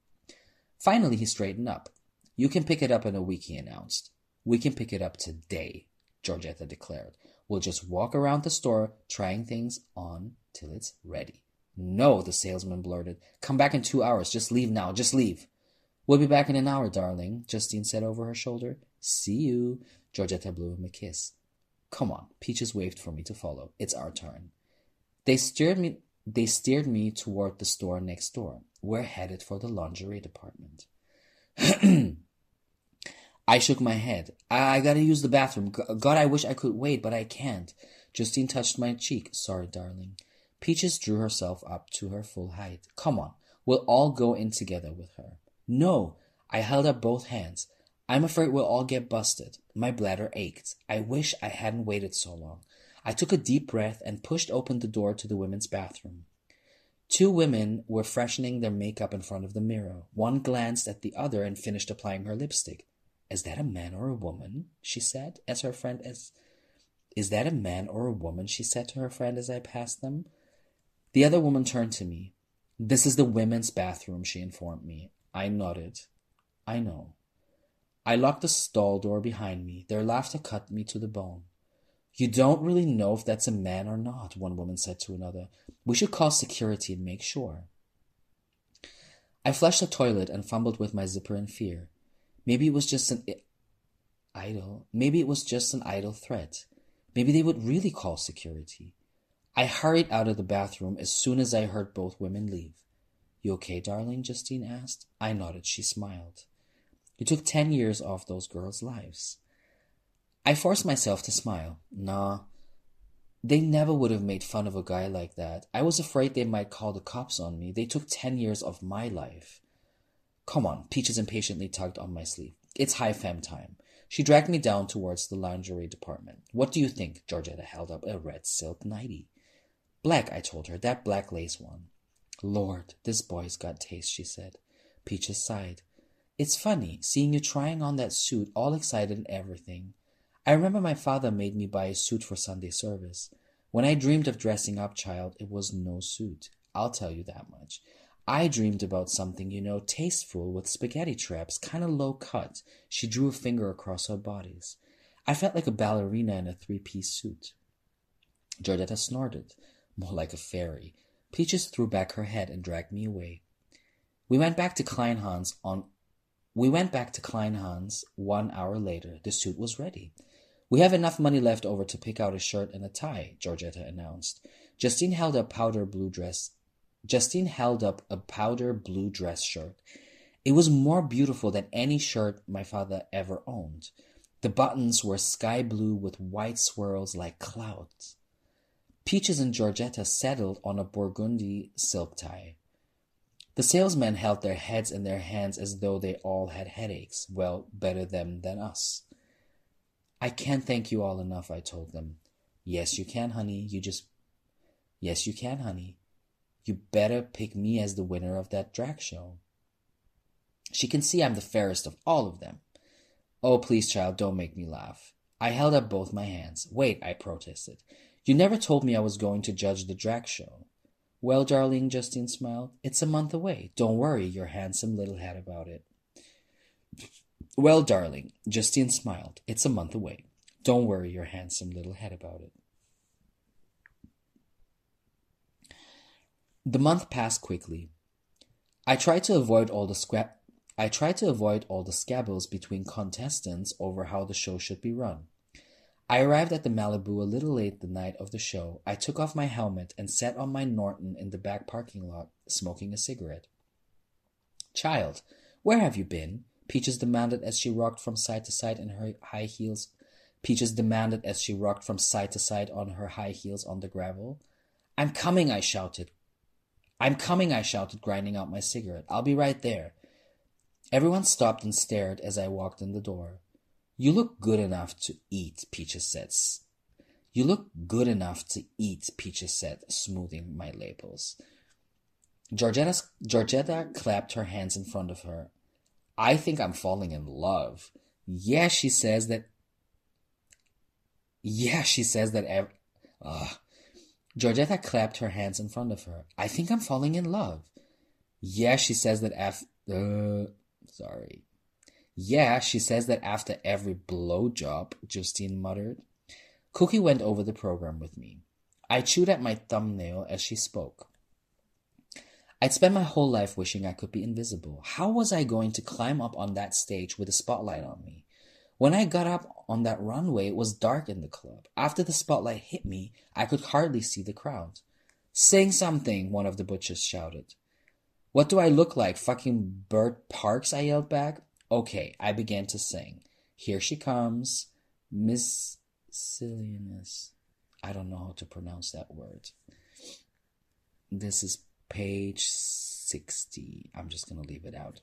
Speaker 2: Finally, he straightened up. You can pick it up in a week, he announced. We can pick it up today, Georgetta declared. We'll just walk around the store, trying things on till it's ready. No, the salesman blurted. Come back in 2 hours. Just leave now. Just leave. We'll be back in an hour, darling, Justine said over her shoulder. See you. Georgetta blew him a kiss. Come on. Peaches waved for me to follow. It's our turn. They steered me toward the store next door. We're headed for the lingerie department. I shook my head. I gotta use the bathroom. God, I wish I could wait, but I can't. Justine touched my cheek. Sorry, darling. Peaches drew herself up to her full height. Come on, we'll all go in together with her. No, I held up both hands. I'm afraid we'll all get busted. My bladder ached. I wish I hadn't waited so long. I took a deep breath and pushed open the door to the women's bathroom. 2 women were freshening their makeup in front of the mirror. One glanced at the other and finished applying her lipstick. Is that a man or a woman? She said, Is that a man or a woman? She said to her friend as I passed them. The other woman turned to me. This is the women's bathroom, she informed me. I nodded. I know. I locked the stall door behind me. Their laughter cut me to the bone. You don't really know if that's a man or not, one woman said to another. We should call security and make sure. I flushed the toilet and fumbled with my zipper in fear. Maybe it was just an idle threat. Maybe they would really call security. I hurried out of the bathroom as soon as I heard both women leave. You okay, darling? Justine asked. I nodded. She smiled. You took 10 years off those girls' lives. I forced myself to smile. Nah, they never would have made fun of a guy like that. I was afraid they might call the cops on me. They took 10 years of my life. Come on, Peaches impatiently tugged on my sleeve. It's high femme time. She dragged me down towards the lingerie department. What do you think? Georgetta held up a red silk nightie. Black, I told her, that black lace one. Lord, this boy's got taste, she said. Peaches sighed. It's funny, seeing you trying on that suit, all excited and everything. I remember my father made me buy a suit for Sunday service. When I dreamed of dressing up, child, it was no suit. I'll tell you that much. I dreamed about something, tasteful with spaghetti traps, kind of low cut. She drew a finger across her bodies. I felt like a ballerina in a 3-piece suit. Georgetta snorted, more like a fairy. Peaches threw back her head and dragged me away. We went back to Kleinhans 1 hour later. The suit was ready. We have enough money left over to pick out a shirt and a tie, Georgetta announced. Justine held up a powder blue dress shirt. It was more beautiful than any shirt my father ever owned. The buttons were sky blue with white swirls like clouds. Peaches and Georgetta settled on a burgundy silk tie. The salesmen held their heads in their hands as though they all had headaches. Well, better them than us. I can't thank you all enough, I told them. Yes, you can, honey. Yes, you can, honey. You better pick me as the winner of that drag show. She can see I'm the fairest of all of them. Oh, please, child, don't make me laugh. I held up both my hands. Wait, I protested. You never told me I was going to judge the drag show. Well, darling, Justine smiled, it's a month away. Don't worry your handsome little head about it. Well, darling, Justine smiled, it's a month away. Don't worry your handsome little head about it. The month passed quickly. I tried to avoid all the squabbles between contestants over how the show should be run. I arrived at the Malibu a little late the night of the show. I took off my helmet and sat on my Norton in the back parking lot, smoking a cigarette. Child, where have you been? Peaches demanded as she rocked from side to side in her high heels. Peaches demanded as she rocked from side to side on her high heels on the gravel. I'm coming, I shouted, grinding out my cigarette. I'll be right there. Everyone stopped and stared as I walked in the door. You look good enough to eat, Peaches said. Smoothing my lapels. Georgetta clapped her hands in front of her. I think I'm falling in love. She says that Georgetta clapped her hands in front of her. I think I'm falling in love. She says that after every blowjob, Justine muttered. Cookie went over the program with me. I chewed at my thumbnail as she spoke. I'd spent my whole life wishing I could be invisible. How was I going to climb up on that stage with a spotlight on me? When I got up on that runway, it was dark in the club. After the spotlight hit me, I could hardly see the crowd. Sing something, one of the butchers shouted. What do I look like, fucking Bert Parks? I yelled back. Okay, I began to sing. Here she comes, Miss Silliness. I don't know how to pronounce that word. This is page 60. I'm just going to leave it out.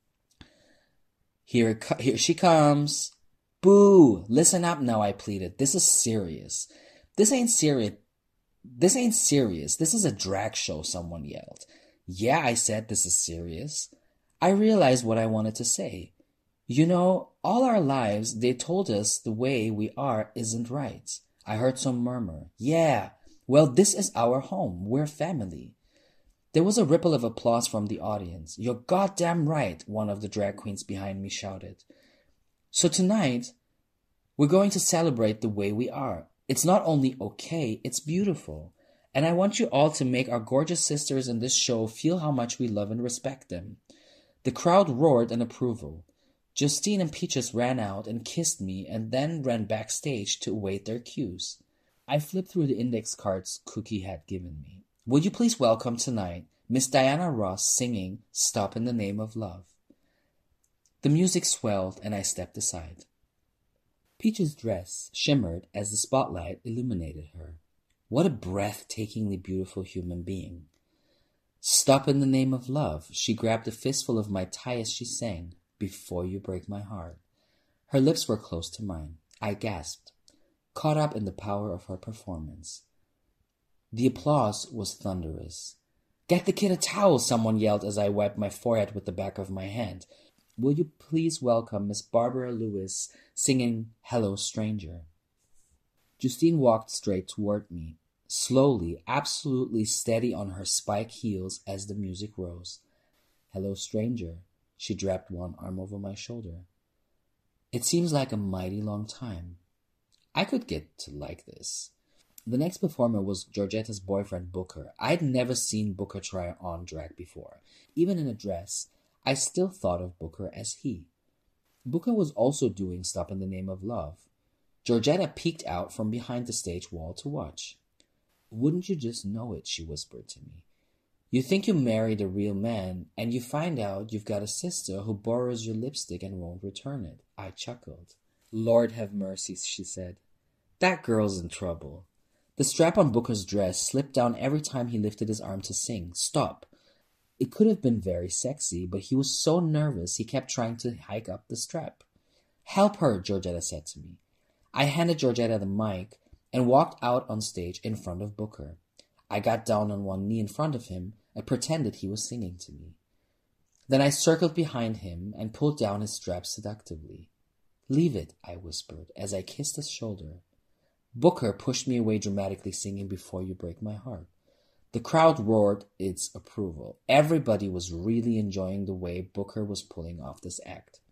Speaker 2: Here she comes. Boo! Listen up now, I pleaded. This is serious. This ain't serious. This is a drag show, someone yelled. Yeah, I said this is serious. I realized what I wanted to say. You know, all our lives they told us the way we are isn't right. I heard some murmur. Yeah, well, this is our home. We're family. There was a ripple of applause from the audience. You're goddamn right, one of the drag queens behind me shouted. So tonight, we're going to celebrate the way we are. It's not only okay, it's beautiful. And I want you all to make our gorgeous sisters in this show feel how much we love and respect them. The crowd roared in approval. Justine and Peaches ran out and kissed me and then ran backstage to await their cues. I flipped through the index cards Cookie had given me. Would you please welcome tonight Miss Diana Ross singing Stop in the Name of Love. The music swelled and I stepped aside. Peach's dress shimmered as the spotlight illuminated her. What a breathtakingly beautiful human being. Stop in the name of love. She grabbed a fistful of my tie as she sang, Before You Break My Heart. Her lips were close to mine. I gasped, caught up in the power of her performance. The applause was thunderous. Get the kid a towel, someone yelled as I wiped my forehead with the back of my hand. Will you please welcome Miss Barbara Lewis singing Hello Stranger? Justine walked straight toward me, slowly, absolutely steady on her spike heels as the music rose. Hello Stranger. She draped one arm over my shoulder. It seems like a mighty long time. I could get to like this. The next performer was Georgetta's boyfriend, Booker. I'd never seen Booker try on drag before. Even in a dress, I still thought of Booker as he. Booker was also doing Stop in the Name of Love. Georgetta peeked out from behind the stage wall to watch. Wouldn't you just know it, she whispered to me. You think you married a real man, and you find out you've got a sister who borrows your lipstick and won't return it. I chuckled. Lord have mercy, she said. That girl's in trouble. The strap on Booker's dress slipped down every time he lifted his arm to sing. Stop. It could have been very sexy, but he was so nervous he kept trying to hike up the strap. Help her, Georgetta said to me. I handed Georgetta the mic and walked out on stage in front of Booker. I got down on one knee in front of him and pretended he was singing to me. Then I circled behind him and pulled down his strap seductively. Leave it, I whispered as I kissed his shoulder. Booker pushed me away dramatically, singing Before You Break My Heart. The crowd roared its approval. Everybody was really enjoying the way Booker was pulling off this act.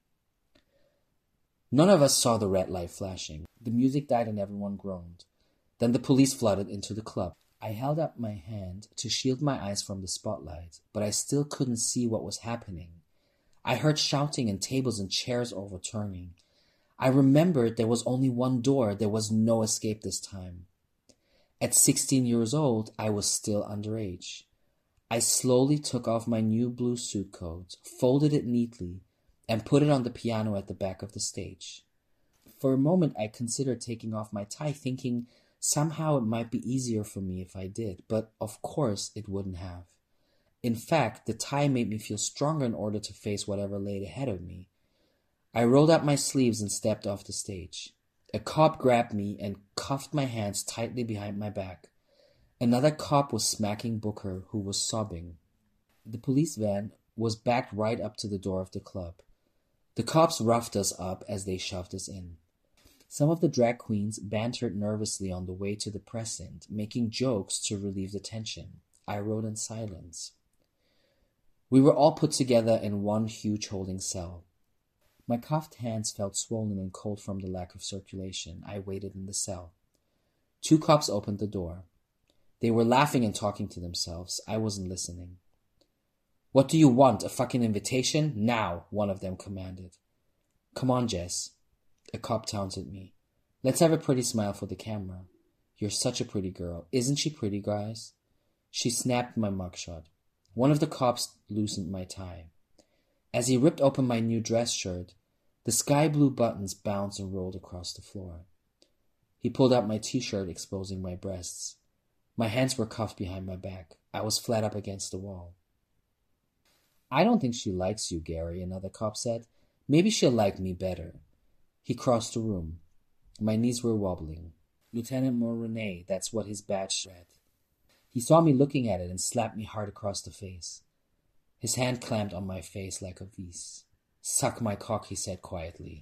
Speaker 2: None of us saw the red light flashing. The music died and everyone groaned. Then the police flooded into the club. I held up my hand to shield my eyes from the spotlight, but I still couldn't see what was happening. I heard shouting and tables and chairs overturning. I remembered there was only one door. There was no escape this time. At 16 years old, I was still underage. I slowly took off my new blue suit coat, folded it neatly, and put it on the piano at the back of the stage. For a moment, I considered taking off my tie, thinking somehow it might be easier for me if I did, but of course it wouldn't have. In fact, the tie made me feel stronger in order to face whatever lay ahead of me. I rolled up my sleeves and stepped off the stage. A cop grabbed me and cuffed my hands tightly behind my back. Another cop was smacking Booker, who was sobbing. The police van was backed right up to the door of the club. The cops roughed us up as they shoved us in. Some of the drag queens bantered nervously on the way to the precinct, making jokes to relieve the tension. I rode in silence. We were all put together in one huge holding cell. My cuffed hands felt swollen and cold from the lack of circulation. I waited in the cell. Two cops opened the door. They were laughing and talking to themselves. I wasn't listening. "What do you want? A fucking invitation? Now," one of them commanded. "Come on, Jess." A cop taunted me. "Let's have a pretty smile for the camera. You're such a pretty girl. Isn't she pretty, guys?" She snapped my mugshot. One of the cops loosened my tie. As he ripped open my new dress shirt, the sky blue buttons bounced and rolled across the floor. He pulled out my t-shirt, exposing my breasts. My hands were cuffed behind my back. I was flat up against the wall. "I don't think she likes you, Gary," another cop said. "Maybe she'll like me better." He crossed the room. My knees were wobbling. Lieutenant Mulroney, that's what his badge read. He saw me looking at it and slapped me hard across the face. His hand clamped on my face like a vice. "Suck my cock," he said quietly.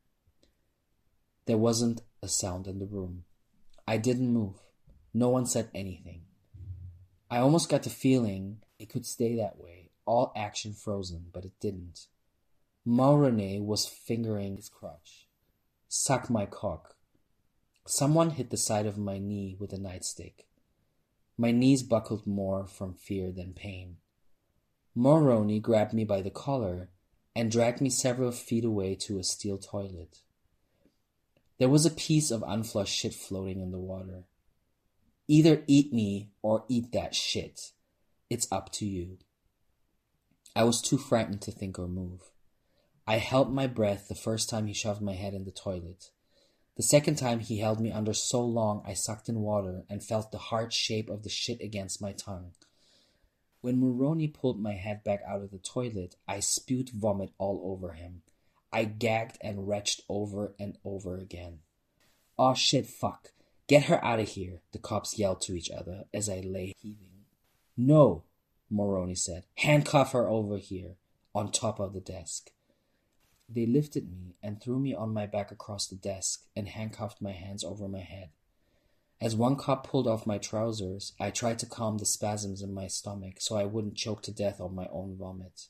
Speaker 2: There wasn't a sound in the room. I didn't move. No one said anything. I almost got the feeling it could stay that way, all action frozen, but it didn't. Mulroney was fingering his crotch. "Suck my cock." Someone hit the side of my knee with a nightstick. My knees buckled more from fear than pain. Mulroney grabbed me by the collar and dragged me several feet away to a steel toilet. There was a piece of unflushed shit floating in the water. "Either eat me or eat that shit. It's up to you." I was too frightened to think or move. I held my breath the first time he shoved my head in the toilet. The second time he held me under so long I sucked in water and felt the hard shape of the shit against my tongue. When Mulroney pulled my head back out of the toilet, I spewed vomit all over him. I gagged and retched over and over again. "Aw shit, fuck. Get her out of here," the cops yelled to each other as I lay heaving. "No," Mulroney said. "Handcuff her over here, on top of the desk." They lifted me and threw me on my back across the desk and handcuffed my hands over my head. As one cop pulled off my trousers, I tried to calm the spasms in my stomach so I wouldn't choke to death on my own vomit.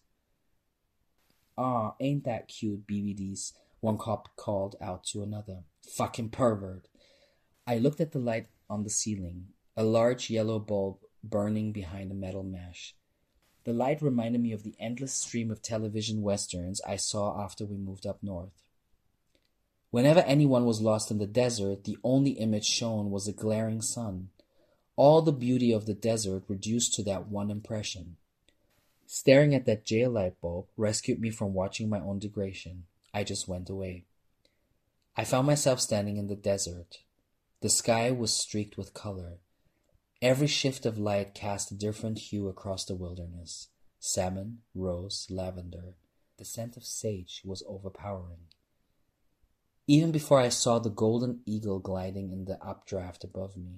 Speaker 2: "Aw, ain't that cute, BBDs," one cop called out to another. "Fucking pervert." I looked at the light on the ceiling, a large yellow bulb burning behind a metal mesh. The light reminded me of the endless stream of television westerns I saw after we moved up north. Whenever anyone was lost in the desert, the only image shown was a glaring sun. All the beauty of the desert reduced to that one impression. Staring at that jail light bulb rescued me from watching my own degradation. I just went away. I found myself standing in the desert. The sky was streaked with color. Every shift of light cast a different hue across the wilderness. Salmon, rose, lavender. The scent of sage was overpowering. Even before I saw the golden eagle gliding in the updraft above me,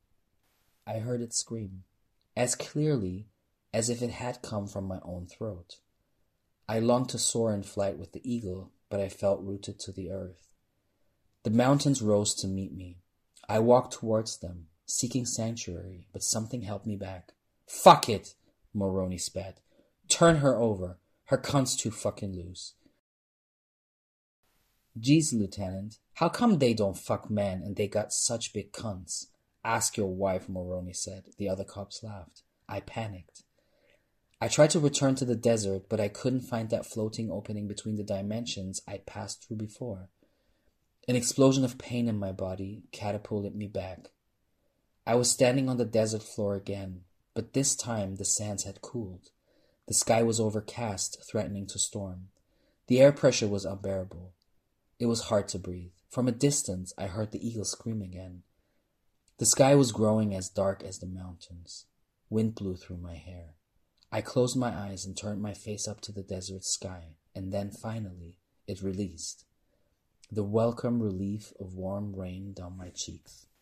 Speaker 2: I heard it scream, as clearly as if it had come from my own throat. I longed to soar in flight with the eagle, but I felt rooted to the earth. The mountains rose to meet me. I walked towards them, seeking sanctuary, but something held me back. "Fuck it," Mulroney spat. "Turn her over. Her cunt's too fucking loose." "Geez, Lieutenant, how come they don't fuck men and they got such big cunts?" "Ask your wife," Mulroney said. The other cops laughed. I panicked. I tried to return to the desert, but I couldn't find that floating opening between the dimensions I'd passed through before. An explosion of pain in my body catapulted me back. I was standing on the desert floor again, but this time the sands had cooled. The sky was overcast, threatening to storm. The air pressure was unbearable. It was hard to breathe. From a distance, I heard the eagle scream again. The sky was growing as dark as the mountains. Wind blew through my hair. I closed my eyes and turned my face up to the desert sky, and then finally it released. The welcome relief of warm rain down my cheeks.